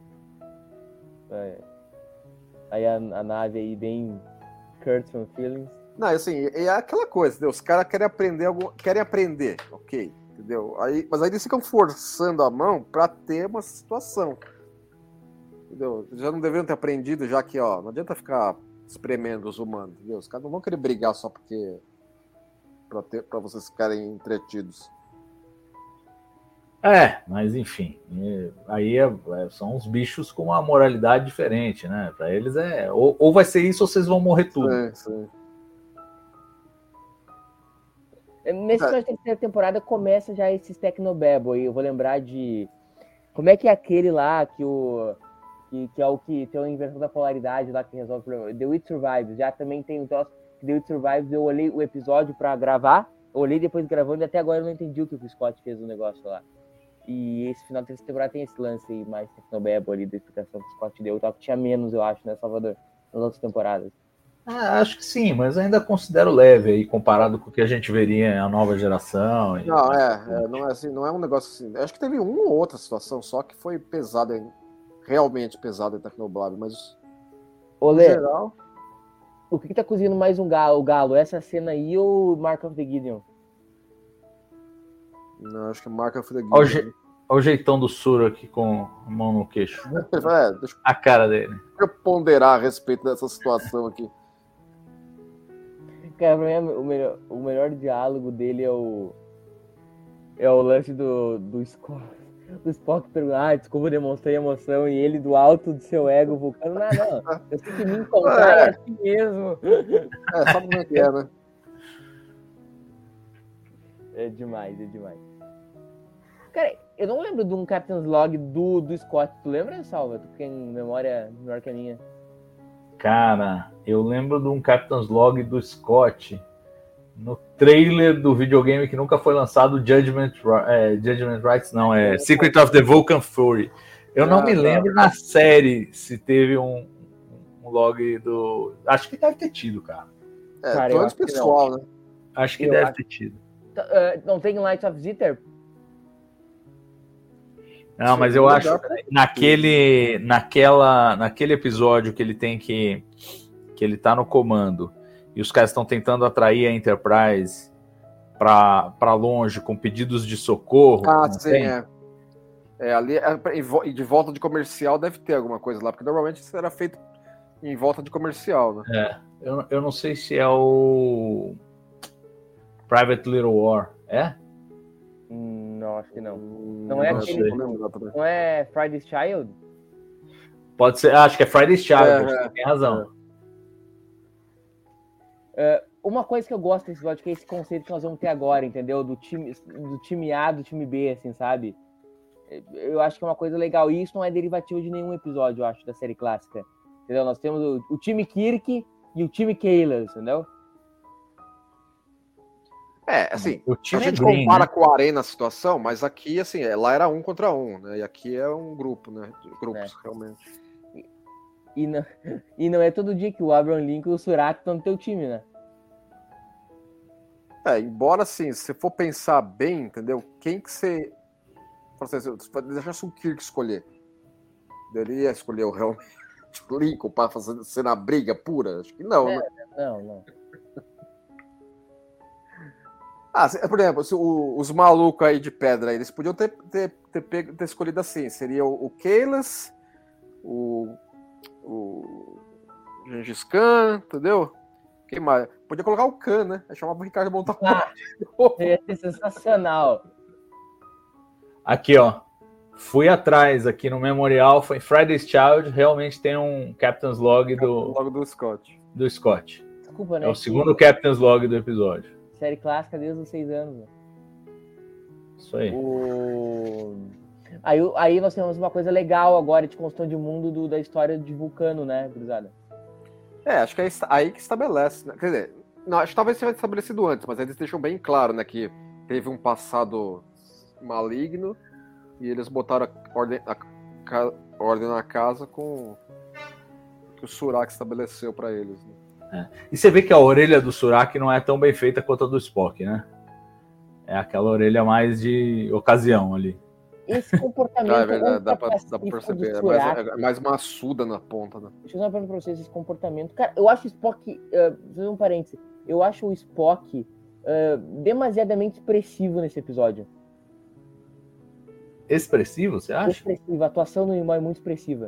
C: É. Aí a, a nave aí bem Kurtzman Feelings.
D: Não, assim, é aquela coisa, entendeu? Os caras querem aprender algum, querem aprender, ok, entendeu? Aí, mas aí eles ficam forçando a mão pra ter uma situação. Entendeu? Já não deveriam ter aprendido, já que, ó, não adianta ficar espremendo os humanos, entendeu? Os caras não vão querer brigar só porque pra, ter, pra vocês ficarem entretidos.
E: É, mas enfim, aí é, é, são uns bichos com uma moralidade diferente, né? Pra eles é, ou, ou vai ser isso ou vocês vão morrer tudo.
D: Sim, sim.
C: Nesse final de terceira temporada começa já esses Tecnobabble aí, eu vou lembrar de... Como é que é aquele lá que o... Que, que é o que tem a inversão da polaridade lá que resolve o problema. The Witch Survives, já também tem um troço. The Witch Survives, eu olhei o episódio pra gravar, eu olhei depois gravando e até agora eu não entendi o que o Scott fez no negócio lá. E esse final de terceira temporada tem esse lance aí, mais Tecnobabble ali, da explicação que o Scott deu, tal, que tinha menos, eu acho, né, Salvador, nas outras temporadas.
E: Ah, acho que sim, mas ainda considero leve aí, comparado com o que a gente veria em a nova geração. E...
D: Não, é, é, não é assim, não é um negócio assim. Acho que teve uma ou outra situação só que foi pesada, realmente pesada em Tecnoblab, mas
C: Olê,
D: no geral...
C: o que, que tá cozinhando mais um galo, o galo? Essa cena aí ou Mark of the Gideon?
D: Não, acho que Mark of the Gideon.
E: Olha o, je... Olha o jeitão do Suro aqui com a mão no queixo.
D: É, deixa...
E: A cara dele.
D: Deixa eu ponderar a respeito dessa situação aqui.
C: Cara, pra mim, o melhor, o melhor diálogo dele é o é o lance do, do Spock. Do Spock perguntando, ah, desculpa, demonstrei emoção, e ele do alto do seu ego vulcano, não, não, eu sei que me encontrar é, é assim mesmo.
D: É, sabe como é que é, né?
C: É demais, é demais. Cara, eu não lembro de um Captain's Log do, do Scott, tu lembra, Salva? Tu tem memória melhor que a minha.
E: Cara, eu lembro de um Captain's Log do Scott no trailer do videogame que nunca foi lançado, Judgment, é, Judgment Rights, não, é Secret of the Vulcan Fury. Eu não ah, me lembro tá. na série se teve um, um log do... Acho que deve ter tido, cara.
D: É, cara, todo pessoal, né?
E: Acho que
C: eu
E: deve
C: acho...
E: ter tido.
C: Uh, não tem Light of Zither?
E: Não, mas eu acho que naquele, naquela, naquele episódio que ele tem que que ele tá no comando e os caras estão tentando atrair a Enterprise para longe com pedidos de socorro.
D: Ah, sim, tem? é. É, ali, é, de volta de comercial deve ter alguma coisa lá, porque normalmente isso era feito em volta de comercial, né?
E: É, eu, eu não sei se é o Private Little War, é?
C: Não, acho que não.
D: Hum,
C: Não é
E: não
C: aquele.
E: sei.
C: Não é Friday's Child?
E: Pode ser, acho que é Friday's Child,
D: É,
E: você
D: é,
E: tem razão.
C: É, uma coisa que eu gosto desse episódio que é esse conceito que nós vamos ter agora, entendeu? Do time, do time A, do time B, assim, sabe? Eu acho que é uma coisa legal. E isso não é derivativo de nenhum episódio, eu acho, da série clássica. Entendeu? Nós temos o, o time Kirk e o time Kayla, entendeu?
D: É, assim,
E: o time
D: a gente
E: é green,
D: compara
E: né?
D: com a Arena a situação, mas aqui, assim, é, lá era um contra um, né? E aqui é um grupo, né? Grupos,
C: É.
D: realmente.
C: E não, e não é todo dia que o Abraham Lincoln e o Surak estão no teu time, né?
D: É, embora, assim, se você for pensar bem, entendeu? Quem que você... Assim, se deixasse o Kirk escolher, ele ia escolher o realmente o Lincoln para fazer ser na briga pura? Acho que não,
C: É,
D: né?
C: Não, não.
D: Ah, se- por exemplo, se o- os malucos aí de pedra, eles podiam ter, ter, ter, pego- ter escolhido assim. Seria o, o Keylas, o, o Gengis Khan, entendeu? Quem mais? Podia colocar o Khan, né? Aí chamava o Ricardo Montalbán.
C: Ah, seria ser sensacional.
E: Aqui, ó. Fui atrás aqui no memorial, foi em Friday's Child, realmente tem um Captain's Log do,
D: Logo do Scott.
E: do Scott.
C: Desculpa, né?
E: É o
C: que
E: segundo Captain's Log do episódio.
C: Série clássica desde os seis anos. Né?
E: Isso aí.
C: O... Aí, aí nós temos uma coisa legal agora de construção de mundo do, da história de Vulcano, né, Cruzada?
D: É, acho que é aí que estabelece, né? Quer dizer, não, acho que talvez tenha estabelecido antes, mas eles deixam bem claro, né, que teve um passado maligno e eles botaram a ordem, a, a ordem na casa com o que o Surak estabeleceu para eles. Né?
E: E você vê que a orelha do Surak não é tão bem feita quanto a do Spock, né? É aquela orelha mais de ocasião ali.
C: Esse comportamento
D: Ah, é verdade, dá pra, dá pra
C: ultrapacífico
D: perceber.
C: do
D: É mais,
C: Surak.
D: é mais maçuda na ponta, né?
C: Deixa eu dar uma pergunta pra vocês, esse comportamento. Cara, eu acho o Spock... Uh, vou fazer um parênteses. Eu acho o Spock uh, demasiadamente expressivo nesse episódio.
E: Expressivo, você acha?
C: Expressiva. A atuação do Nimoy é muito expressiva.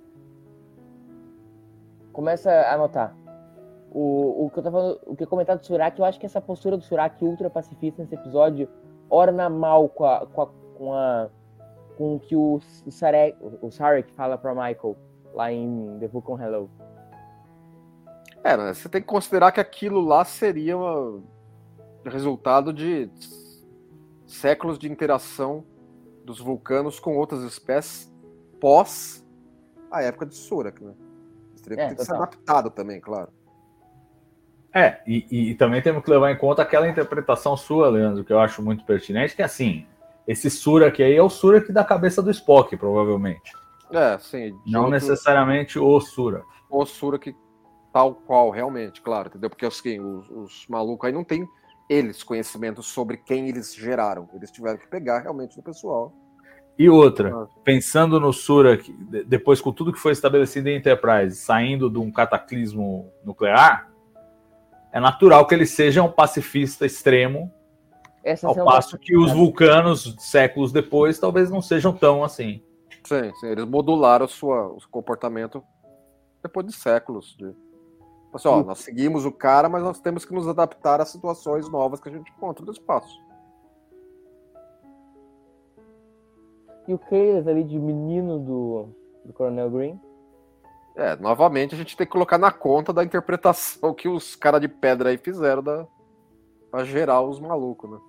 C: Começa a anotar. O, o que eu tô falando, o que eu comentado do Surak, eu acho que essa postura do Surak ultra pacifista nesse episódio orna mal com a, com a, com, a, com o que o, o, Sarek, o Sarek fala pra Michael lá em The Vulcan Hello.
D: É, né? Você tem que considerar que aquilo lá seria uma... resultado de séculos de interação dos vulcanos com outras espécies pós a época de Surak, né? Eles teriam
C: É,
D: que ter se
C: total.
D: adaptado também, claro.
E: É, e, e- e também temos que levar em conta aquela interpretação sua, Leandro, que eu acho muito pertinente, que é assim, esse Surak aí é o Surak da cabeça do Spock, provavelmente.
D: É, sim. de
E: Não
D: outro-
E: necessariamente o Surak.
D: o Surak tal qual, realmente, claro, entendeu? Porque assim, os, os malucos aí não tem eles conhecimento sobre quem eles geraram. Eles tiveram que pegar realmente do pessoal.
E: E outra,
D: Ah.
E: pensando no Surak, de- depois com tudo que foi estabelecido em Enterprise, saindo de um cataclismo nuclear, é natural que ele seja um pacifista extremo,
C: Essa
E: ao
C: cena
E: passo que os
C: sabe?
E: vulcanos, séculos depois, talvez não sejam tão assim.
D: Sim, sim, eles modularam a sua, o seu comportamento depois de séculos. De... Assim, ó, nós seguimos o cara, mas nós temos que nos adaptar a situações novas que a gente encontra no espaço.
C: E o Keyles ali de menino do, do Coronel Green.
D: É, novamente a gente tem que colocar na conta da interpretação que os caras de pedra aí fizeram da... pra gerar os malucos, né?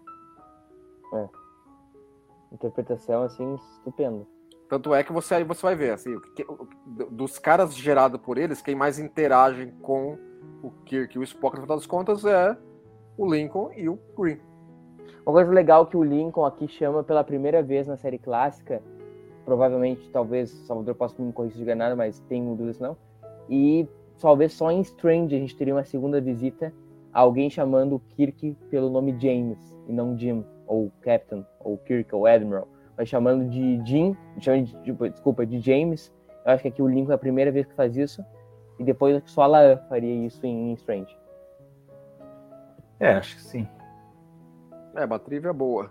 C: Interpretação, assim, estupenda.
D: Tanto é que você aí você vai ver, assim, o que- o- dos caras gerados por eles, quem mais interage com o Kirk e o Spock, no final das contas, é o Lincoln e o Green.
C: Uma coisa legal que o Lincoln aqui chama pela primeira vez na série clássica, provavelmente, talvez, Salvador possa me corrigir se estiver nada, mas tenho dúvidas não, e talvez só em Strange a gente teria uma segunda visita a alguém chamando o Kirk pelo nome James, e não Jim, ou Captain, ou Kirk, ou Admiral. vai chamando de Jim, chama de, de, desculpa, de James. Eu acho que aqui o Lincoln é a primeira vez que faz isso. E depois só a Laan faria isso em Strange.
E: É, acho que sim.
D: É, uma trivia boa.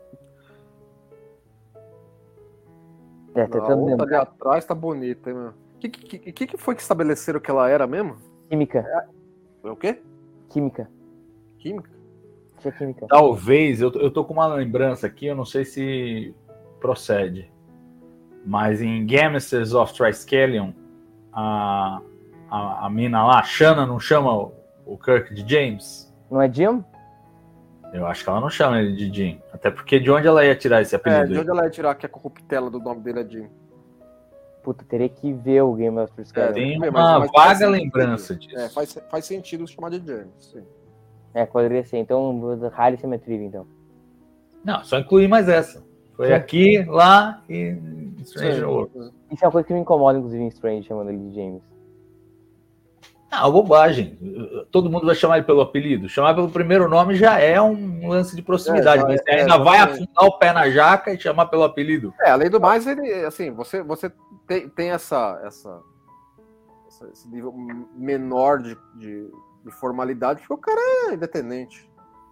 C: É,
D: A
C: tentando
D: outra ali
C: lembrar.
D: atrás tá bonita, hein, meu? O que, que, que, que foi que estabeleceram que ela era mesmo?
C: Química.
D: É o quê?
C: Química.
D: Química?
C: Tinha química.
E: Talvez, eu, eu tô com uma lembrança aqui, eu não sei se procede. Mas em Gamesters of Triskelion, a, a, a mina lá, a Shanna, não chama o, o Kirk de James?
C: Não é Jim?
E: Eu acho que ela não chama ele de Jim. Até porque de onde ela ia tirar esse
D: É,
E: apelido?
D: de
E: aí?
D: onde ela ia tirar que a corruptela do nome dele é Jim?
C: Puta, teria que ver o Game of Thrones.
D: É,
E: Tem
D: Mas-
E: uma
D: mas faz
E: vaga
D: sentido.
E: lembrança disso.
D: É, faz, faz sentido chamar de James, sim.
C: É, poderia ser. Então, rale ser minha trivia, então.
E: Não, só incluir mais essa. Foi
C: Sim.
E: aqui, lá e Stranger Worlds.
C: Isso é uma coisa que me incomoda, inclusive, em Strange, chamando ele de James.
E: Ah, bobagem. Todo mundo vai chamar ele pelo apelido. Chamar pelo primeiro nome já é um lance de proximidade.
D: É, já
E: mas
D: é,
E: você ainda
D: é,
E: vai
D: exatamente.
E: afundar o pé na jaca e chamar pelo apelido.
D: É, além do mais, ele, assim, você, você tem, tem essa, essa, essa- esse nível menor de, de, de formalidade, porque o cara é independente.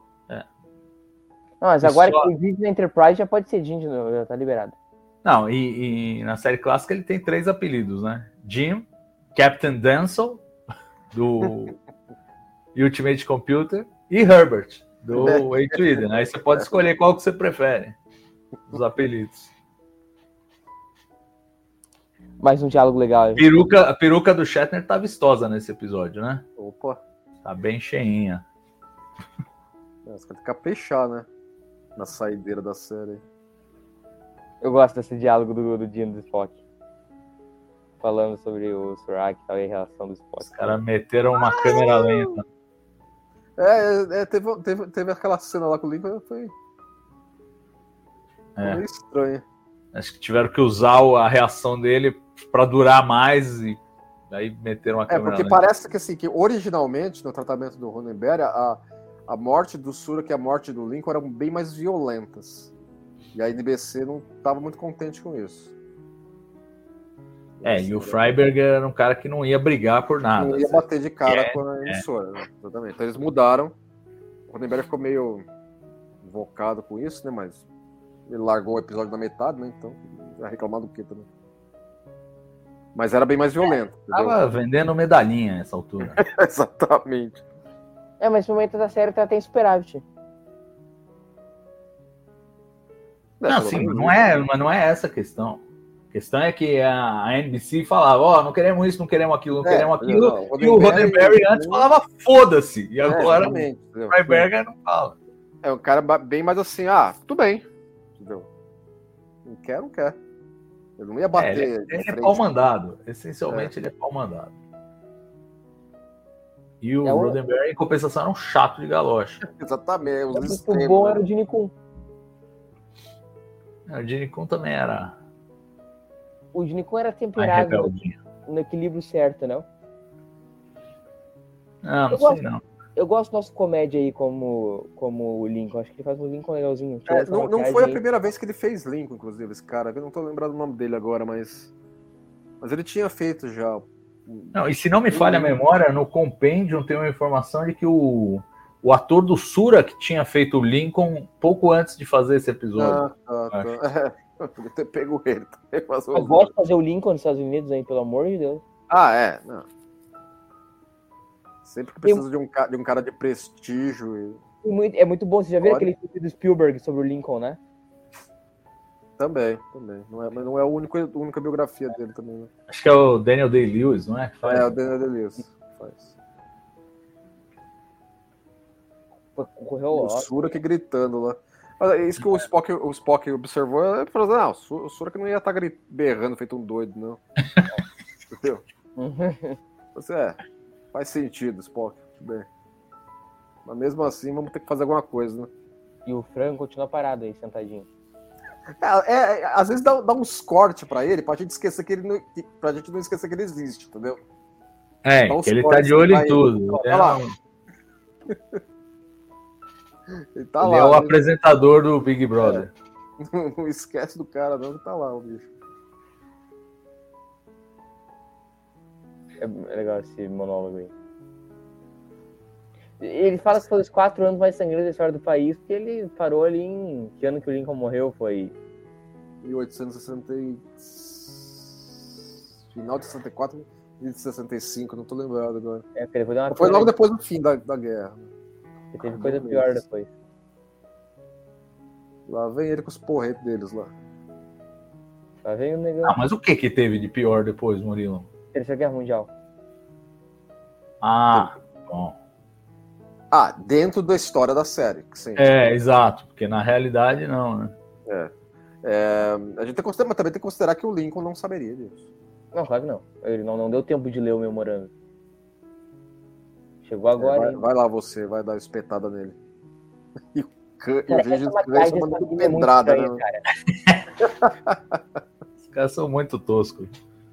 C: Não, mas
E: E
C: agora
E: só-
C: que ele vive na Enterprise, já pode ser Jim de novo, já tá liberado.
E: Não, e, e na série clássica ele tem três apelidos, né? Jim, Captain Denzel, do Ultimate Computer, e Herbert, do Eight Eden. Aí você pode escolher qual que você prefere dos apelidos.
C: Mais um diálogo legal aí.
E: Peruca, a peruca do Shatner tá vistosa nesse episódio, né?
D: Opa,
E: Tá bem cheinha.
D: é, você vai ter que caprichar, né? Na saideira da série.
C: Eu gosto desse diálogo do, do Jim e do Spock. Falando sobre o Surak e tal, e a relação do Spock.
E: Os caras meteram uma câmera lenta.
D: É, é, teve, teve, teve aquela cena lá com o Lincoln, foi
E: É.
D: meio estranha.
E: Acho que tiveram que usar a reação dele pra durar mais e aí meteram uma
D: É,
E: câmera
D: porque
E: lenta.
D: parece que assim, que originalmente, no tratamento do Roddenberry, a, a morte do Surak e a morte do Lincoln eram bem mais violentas. E a N B C não estava muito contente com isso.
E: É, e o Freiberg era um cara que não ia brigar por nada.
D: Não ia
E: assim.
D: bater de cara
E: É,
D: com a emissora, né? Exatamente. Então eles mudaram. O Roddenberry ficou meio invocado com isso, né? Mas ele largou o episódio na metade, né? Então, vai reclamar do quê também? Mas era bem mais violento. entendeu?
E: Tava vendendo medalhinha nessa altura.
D: Exatamente.
C: É, mas no momento da série tá até superávit.
D: É,
E: Não,
D: pelo
E: sim,
D: menos
E: não
D: isso.
E: é, mas não é essa a questão. A questão é que a N B C falava, ó, não queremos isso, não queremos aquilo, não
D: É,
E: queremos aquilo.
D: não,
E: E o Roddenberry antes falava foda-se. E
D: É,
E: agora o
D: exatamente, entendeu?
E: Freiberger não fala.
D: É um cara ba- bem mais assim, ah, tudo bem. Entendeu? Não quer, não quer. Eu não ia
E: É,
D: bater.
E: ele,
D: de
E: ele é
D: frente.
E: pau mandado. Essencialmente ele é pau mandado. E o
C: É um-
E: Roddenberry, em compensação, era um chato de galocha.
D: Exatamente. Os
C: O muito
D: extremos,
C: bom
D: né?
C: era o Gene Kun.
E: O Gene Kun também era
C: O Gene Kun era
E: mais
C: temperado
E: rebeldinho.
C: no equilíbrio certo, não?
E: Não, não
C: Eu
E: sei
C: gosto-
E: não.
C: Eu gosto do nosso comédia aí como, como o Lincoln. Acho que ele faz um Lincoln legalzinho. Tirou
D: É,
C: essa
D: não, não
C: maquiagem
D: foi a
C: aí.
D: primeira vez que ele fez Lincoln, inclusive, esse cara. Eu não tô lembrando o nome dele agora, mas. Mas ele tinha feito já.
E: Não, e se não me falha a memória, no Compendium tem uma informação de que o, o ator do Sura que tinha feito o Lincoln pouco antes de fazer esse episódio.
D: Ah, tá, tá. É, eu podia ter pego ele também. Mas...
C: Eu gosto de fazer o Lincoln nos Estados Unidos aí, pelo amor de Deus.
D: Ah, é. Não. Sempre que precisa de, um, ca- de um cara de prestígio. E...
C: E muito- é muito bom. Você já viu
D: Olha.
C: aquele filme do Spielberg sobre o Lincoln, né?
D: Também, também. Não é, mas não é a única, a única biografia dele também, né?
E: Acho que é o Daniel Day-Lewis, não é? Que faz?
D: É, o Daniel Day-Lewis que faz.
C: Pô, Concorreu
D: O
C: ao Oscar.
D: Surak gritando lá. Mas é isso que o Spock, o Spock observou, ele falou, não, o Su- o Surak não ia estar grit- berrando feito um doido, não. Entendeu? Você é, faz sentido, Spock, tudo bem. Mas mesmo assim, vamos ter que fazer alguma coisa, né?
C: E o Fran continua parado aí, sentadinho.
D: É, é, às vezes dá, dá uns cortes pra ele, pra gente esquecer que ele não, que, pra gente não esquecer que ele existe, entendeu?
E: É,
D: Dá uns
E: que ele tá
D: cortes,
E: de olho
D: vai,
E: em tudo.
D: olha
E: Ele é,
D: lá.
E: um-
D: Ele tá
E: ele
D: lá.
E: é o
D: né?
E: apresentador do Big Brother.
D: Não esquece do cara, não, que tá lá o bicho.
C: É legal esse monólogo aí. Ele fala que foi os quatro anos mais sangrentos da história do país, porque ele parou ali em... Que ano que o Lincoln morreu? Foi...
D: mil oitocentos e sessenta e... Final de sessenta e quatro e sessenta e cinco, não tô lembrado agora.
C: É, porque ele foi, dar uma
D: foi logo depois do fim da, da guerra.
C: Porque teve coisa pior depois.
D: Lá vem ele com os porretos deles lá.
C: Lá vem o negão.
E: Ah, mas o que que teve de pior depois, Murilo?
C: Terceira Guerra Mundial.
E: Ah, bom.
D: Ah, dentro da história da série. Que sim.
E: É, exato, porque na realidade não, né?
D: É. É, a gente tem que considerar, mas também tem que considerar que o Lincoln não saberia disso.
C: Não, claro que não. Ele não, não deu tempo de ler o memorando. Chegou agora.
D: É, vai, vai lá você, vai dar espetada nele. E o
C: Cara,
D: eu vejo
C: essa maquiagem
D: mandando
C: dessa menina é muito
D: pedrada,
C: estranha,
D: né?
C: cara.
E: Os caras são muito toscos.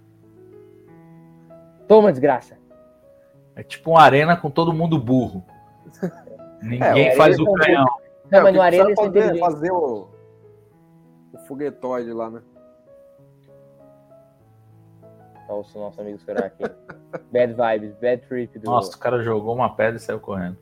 C: Toma, desgraça.
E: É tipo uma arena com todo mundo burro. Ninguém
D: É,
E: faz o
C: arena
E: canhão.
C: Não,
D: É,
C: mas
D: o que
C: no Arena eles
D: precisa
C: são
D: fazer,
C: inteligentes.
D: fazer o, o foguetoide lá, né?
C: Olha o nosso amigo Soraki aqui. Bad vibes, bad trip. Do...
E: Nossa, o cara jogou uma pedra e saiu correndo.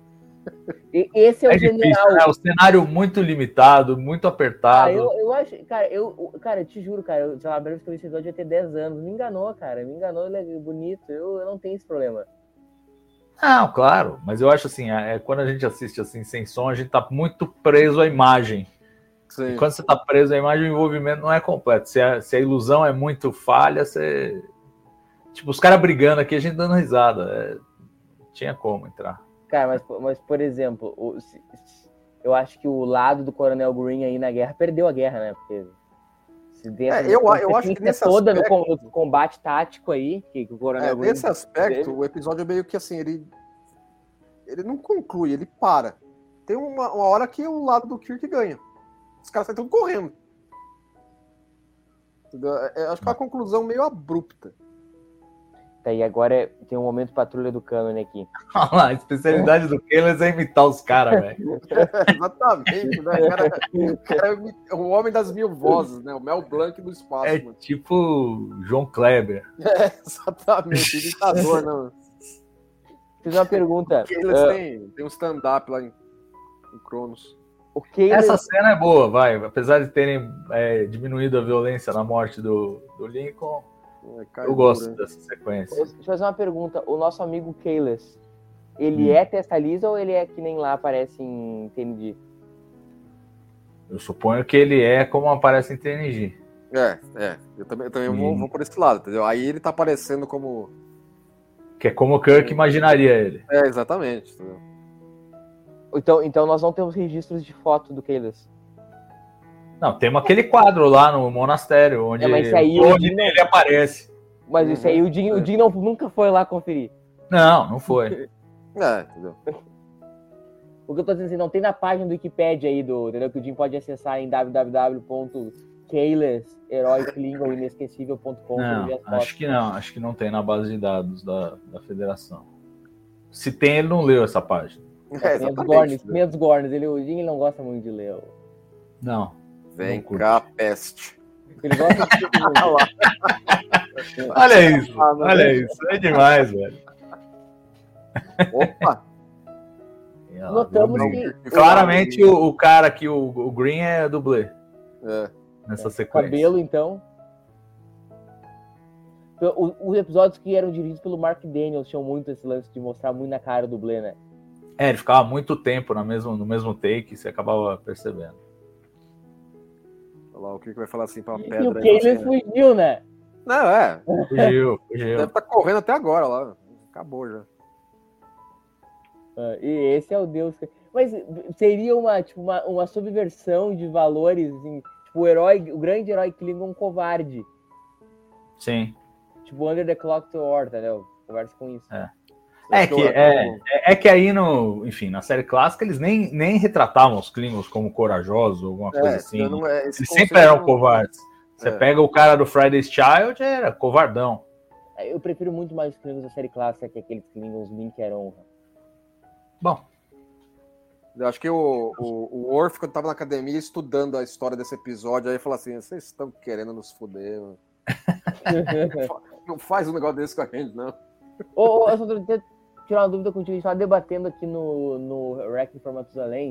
C: E, esse é o
E: É difícil,
C: general.
E: né? O cenário muito limitado, muito
C: Ah,
E: apertado.
C: eu, eu acho, cara, eu, cara, eu te juro, cara, eu, sei lá, a primeira vez que eu vi esse episódio ia ter dez anos. Me enganou, cara, me enganou, ele é bonito. Eu, eu não tenho esse problema.
E: Não, claro, mas eu acho assim, é, quando a gente assiste assim sem som, a gente tá muito preso à imagem.
D: Sim.
E: E quando você tá preso à imagem, o envolvimento não é completo. Se a, se a ilusão é muito falha, você... Tipo, os caras brigando aqui, a gente dando risada. É... Tinha como entrar.
C: Cara, mas, mas por exemplo, o, se, se, eu acho que o lado do Coronel Green aí na guerra perdeu a guerra, né? Porque se dentro
D: É, eu- eu acho que nesse
C: toda
D: aspecto-
C: no, com- no combate tático aí, que, que o Coronel
D: É,
C: Green...
D: nesse aspecto, o episódio é meio que assim, ele, ele não conclui, ele para. Tem uma, uma hora que o lado do Kirk ganha. Os caras saem tudo correndo. Entendeu? É, acho que é uma conclusão meio abrupta.
C: Tá, e agora é- tem um momento patrulha do cânone aqui.
E: Olha lá, a especialidade do Keyles é imitar os caras, velho.
D: Exatamente, né? O cara, o cara é o homem das mil vozes, né? O Mel Blanc do espaço.
E: É
D: mano.
E: tipo João Kleber.
D: É, exatamente, imitador, não.
C: Fiz uma pergunta.
D: Eles
C: ah,
D: têm, tem um stand-up lá em, em Cronos.
C: o que
E: Essa cena é boa, vai. Apesar de terem é, diminuído a violência na morte do, do Lincoln,
D: É, cai
E: eu gosto
D: duro, hein?
E: dessa sequência.
C: Deixa eu fazer uma pergunta. O nosso amigo Keyles, ele
E: Hum.
C: é testa lisa ou ele é que nem lá aparece em T N G?
E: Eu suponho que ele é como aparece em T N G.
D: É, é. Eu também, eu também
E: Hum.
D: vou, vou por esse lado, entendeu? Aí ele tá aparecendo como.
E: Que é como o Kirk imaginaria ele.
D: É, exatamente. Entendeu?
C: Então, então nós não temos registros de foto do Keyles.
E: Não, temos aquele quadro lá no monastério, onde
C: É, mas esse aí
E: o
C: o
E: clone
C: Jim
E: dele aparece.
C: Mas isso aí o Jim, o Jim não, nunca foi lá conferir.
E: Não, não foi.
D: É, entendeu?
C: O que eu tô dizendo assim, não tem na página do Wikipedia aí, do, entendeu? Que o Jim pode acessar em w w w ponto keyles herói klingon inesquecível ponto com.
E: Não, acho que não. Acho que não tem na base de dados da, da federação. Se tem, ele não leu essa página.
D: É,
C: Menos
D: exatamente.
C: Gornes,
D: entendeu?
C: menos Gornes. Ele, o Jim ele não gosta muito de ler. ó.
E: Não.
D: Vem
E: Não curte.
D: cá, peste.
C: Ele gosta de
E: Olha isso,
D: Ah, não.
E: olha isso. É demais, velho.
D: Opa!
C: Notamos
D: Não,
C: que
E: Claramente o, o cara aqui, o, o Green, é dublê
D: É.
E: nessa
C: o
E: sequência.
C: cabelo, então. O- Os episódios que eram dirigidos pelo Mark Daniels tinham muito esse lance de mostrar muito na cara do dublê, né?
E: É, ele ficava muito tempo na mesmo, no mesmo take e você acabava percebendo.
D: Olha lá, o que vai falar assim pra uma
C: E
D: pedra
C: o
D: aí,
C: Keyles
D: assim, né?
C: fugiu, né?
D: Não, é.
E: Fugiu, fugiu.
D: Deve estar correndo até agora lá. Acabou já.
C: Ah, e esse é o Deus. Mas seria uma, tipo, uma, uma subversão de valores, assim, tipo, o herói, o grande herói Klingon covarde.
E: Sim.
C: Tipo, Under the Clock to War, entendeu? Conversa com isso.
E: É. É que, é, é, é que aí, no, enfim, na série clássica, eles nem, nem retratavam os Klingons como corajosos ou alguma coisa
D: É,
E: assim.
D: não é- esse
E: Eles
D: conceito
E: sempre eram
D: não-
E: covardes. Você
D: É.
E: pega o cara do Friday's Child, era covardão.
C: Eu prefiro muito mais os Klingons da série clássica que aqueles Klingons bem que eram honra.
E: Bom,
D: Eu acho que o, o, o Worf, quando tava na academia estudando a história desse episódio, aí falou assim: vocês estão querendo nos fuder, mano. Não faz um negócio desse com a gente, não.
C: Ô, ô, eu só tô tentando tirar uma dúvida contigo. A gente tava debatendo aqui no, no Wrecking for Matusalém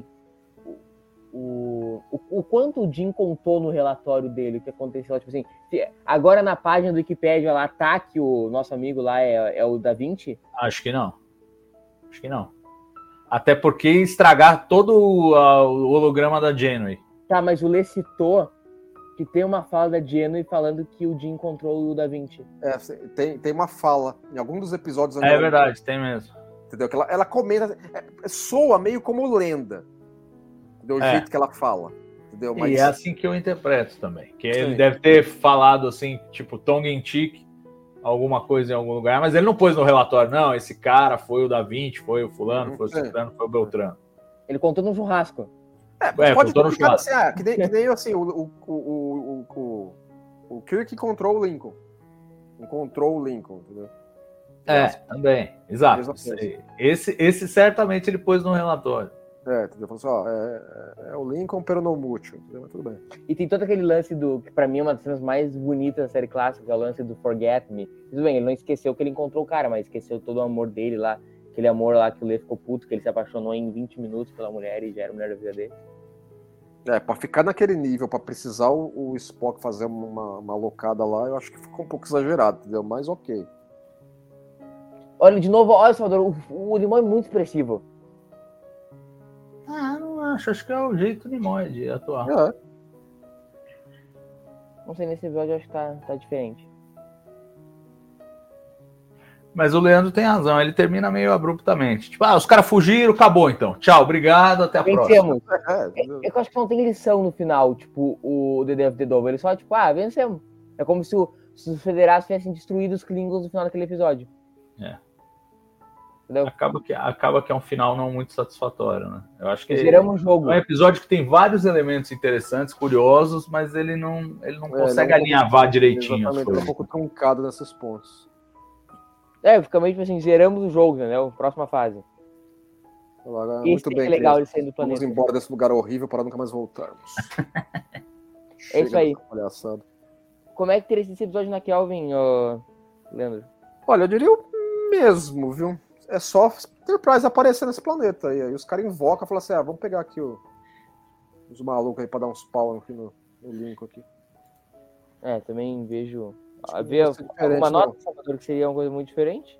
C: o, o, o quanto o Jim contou no relatório dele, o que aconteceu. Tipo assim, se, agora na página do Wikipedia lá tá que o nosso amigo lá é, é o Da Vinci?
E: Acho que não. Acho que não. Até porque estragar todo o, o holograma da Janeway.
C: Tá, mas o Lê citou que tem uma fala da Janeway falando que o Jim encontrou o Da Vinci.
D: É, tem, tem uma fala em algum dos episódios.
E: É verdade, tem mesmo.
D: Entendeu? Que ela, ela comenta, é, soa meio como lenda. Entendeu? O
E: É.
D: jeito que ela fala. Entendeu? Mas...
E: E é assim que eu interpreto também. Que ele
D: Sim.
E: deve ter falado assim, tipo, tongue in cheek, alguma coisa em algum lugar, mas ele não pôs no relatório, não, esse cara foi o Da Vinci, foi o fulano,
D: Uhum,
E: foi o
D: sim.
E: ciclano, foi o Beltrano.
C: Ele contou no churrasco.
D: É,
E: É,
D: pode ter
E: contou no
D: ficado
E: churrasco.
D: assim, ah, que nem, que nem assim, o, o, o, o, o, o Kirk encontrou o Lincoln. Encontrou o Lincoln, entendeu?
E: É, também, exato.
D: Mesma coisa.
E: Esse, esse certamente ele pôs no relatório.
D: É, entendeu? Falou assim, ó, é, é, é o Lincoln pero no mútil, entendeu? Mas tudo bem.
C: E tem todo aquele lance do, que pra mim é uma das cenas mais bonitas da série clássica, que é o lance do Forget Me. Tudo bem, ele não esqueceu que ele encontrou o cara, mas esqueceu todo o amor dele lá, aquele amor lá que o Lê ficou puto, que ele se apaixonou em vinte minutos pela mulher e já era a mulher da vida dele.
D: É, pra ficar naquele nível, pra precisar o, o Spock fazer uma, uma locada lá, eu acho que ficou um pouco exagerado, entendeu? Mas ok.
C: Olha, de novo, olha, Salvador, o, o Limão é muito expressivo.
E: Ah, não acho, acho que é o jeito de Nimoy de atuar.
D: É.
C: Não sei, nesse episódio eu acho que tá, tá diferente.
E: Mas o Leandro tem razão, ele termina meio abruptamente. Tipo, ah, os caras fugiram, acabou então. Tchau, obrigado, até a próxima.
C: Vencemos.
D: É,
C: É,
D: entendeu?
C: é que eu acho que não tem lição no final, tipo, o The Day of the Dove. Ele só, tipo, ah, vencemos. É como se, o, se os federados tivessem destruído os Klingons no final daquele episódio.
E: É.
C: Entendeu?
E: Acaba que, acaba que é um final não muito satisfatório, né? Eu acho que
C: Zeramos o jogo.
E: é um episódio que tem vários elementos interessantes, curiosos, mas ele não, ele não
D: É,
E: consegue
D: ele é um
E: alinhavar
D: pouco-
E: direitinho as
D: Exatamente, ele é um
E: coisas.
D: pouco truncado nesses pontos.
C: É, fica meio tipo assim, zeramos o jogo, entendeu? Próxima fase.
D: Agora,
C: Esse
D: muito
C: que
D: bem,
C: é legal
D: crianças.
C: de sair do
D: Vamos
C: planeta.
D: embora desse lugar horrível para nunca mais voltarmos.
C: É isso aí.
D: dessa palhaçada.
C: Como é que teria sido esse episódio na Kelvin, ô, Leandro?
D: Olha, eu diria o mesmo, viu? É só Enterprise aparecer nesse planeta aí. Aí os caras invocam e falam assim: ah, vamos pegar aqui o- os malucos aí pra dar uns pau aqui no, no Lincoln aqui.
C: É, também vejo.
D: Acho
C: A
D: que
C: ver
D: não vai ser diferente,
C: alguma
D: não.
C: nota, Salvador, que seria uma coisa muito diferente?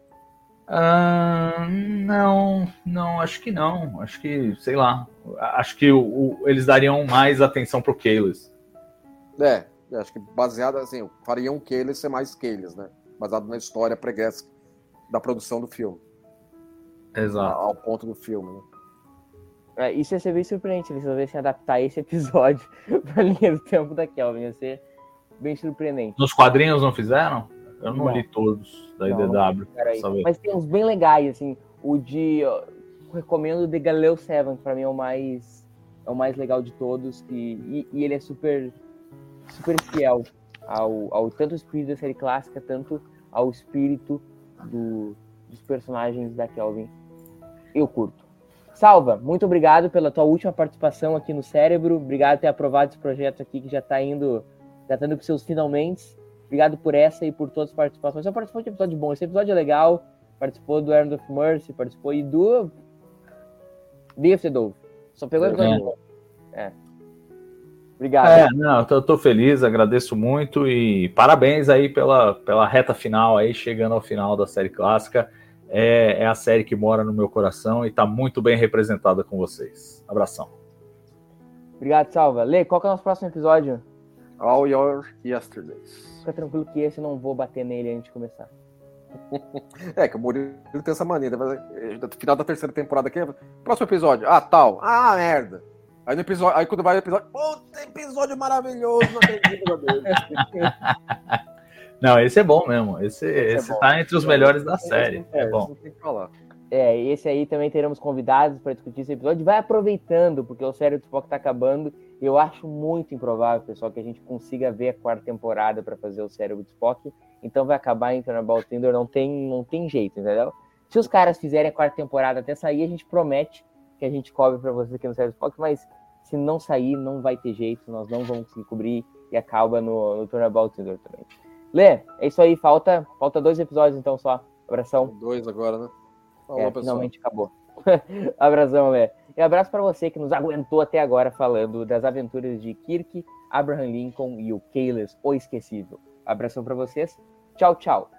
E: Ah, não, não, acho que não. Acho que, sei lá, acho que o, o- eles dariam mais atenção pro Kaelis.
D: É, eu acho que baseado assim, fariam que eles ser mais que eles, né? Baseado na história pregressa da produção do filme.
E: Exato.
D: Ao ponto do filme, né?
C: É, isso ia ser bem surpreendente, eles resolvessem adaptar esse episódio pra linha do tempo da Kelvin. Ia ser bem surpreendente.
E: Nos quadrinhos não fizeram? Eu não,
C: Não.
E: li todos da
C: Não,
E: I D W.
C: Cara, aí.
E: pra saber.
C: Mas tem uns bem legais, assim. O de. ó, recomendo o The Galileo sete, que pra mim é o mais. É o mais legal de todos. E, e, e ele é super. Super fiel ao, ao tanto o espírito da série clássica, tanto ao espírito do, dos personagens da Kelvin. Eu curto. Salva, muito obrigado pela tua última participação aqui no Cérebro. Obrigado por ter aprovado esse projeto aqui que já tá indo. Já tá indo pros seus finalmente. Obrigado por essa e por todas as participações. Você participou de episódio bom. Esse episódio é legal. Participou do Errand of Mercy, participou e do Day of the Dove. Só pegou episódio
E: É.
C: bom. É. Obrigado.
E: É, não, eu tô, tô feliz, agradeço muito e parabéns aí pela, pela reta final aí, chegando ao final da série clássica. É, é a série que mora no meu coração e tá muito bem representada com vocês. Abração.
C: Obrigado, Salva. Lê, qual que é o nosso próximo episódio?
D: All Your Yesterdays.
C: Fica tranquilo que esse eu não vou bater nele antes de começar.
D: É, que o Murilo tem essa mania. né? No final da terceira temporada aqui, próximo episódio. Ah, tal. Ah, merda. Aí, no episódio, aí quando vai no episódio, puta, episódio maravilhoso, não acredito dele.
E: Não, esse é bom mesmo. Esse, esse,
C: é bom.
E: tá entre os melhores da série.
D: É,
E: É bom.
D: isso não tem que falar.
C: É, esse aí também teremos convidados para discutir esse episódio. Vai aproveitando, porque o Série do Spock tá acabando. Eu acho muito improvável, pessoal, que a gente consiga ver a quarta temporada para fazer o Cérebro do Spock. Então vai acabar em Turnabout Tinder, não tem, não tem jeito, entendeu? Se os caras fizerem a quarta temporada até sair, a gente promete que a gente cobre para vocês aqui no Série Spock, mas se não sair, não vai ter jeito, nós não vamos conseguir cobrir e acaba no, no Turnabout Indoor também. Lê, é isso aí, falta, falta dois episódios então só. Abração.
D: Dois agora, né? Falou,
C: é,
D: pessoal.
C: finalmente acabou. Abração, Lê. E abraço para você que nos aguentou até agora falando das aventuras de Kirk, Abraham Lincoln e o Kahless, o Esquecível. Abração para vocês. Tchau, tchau.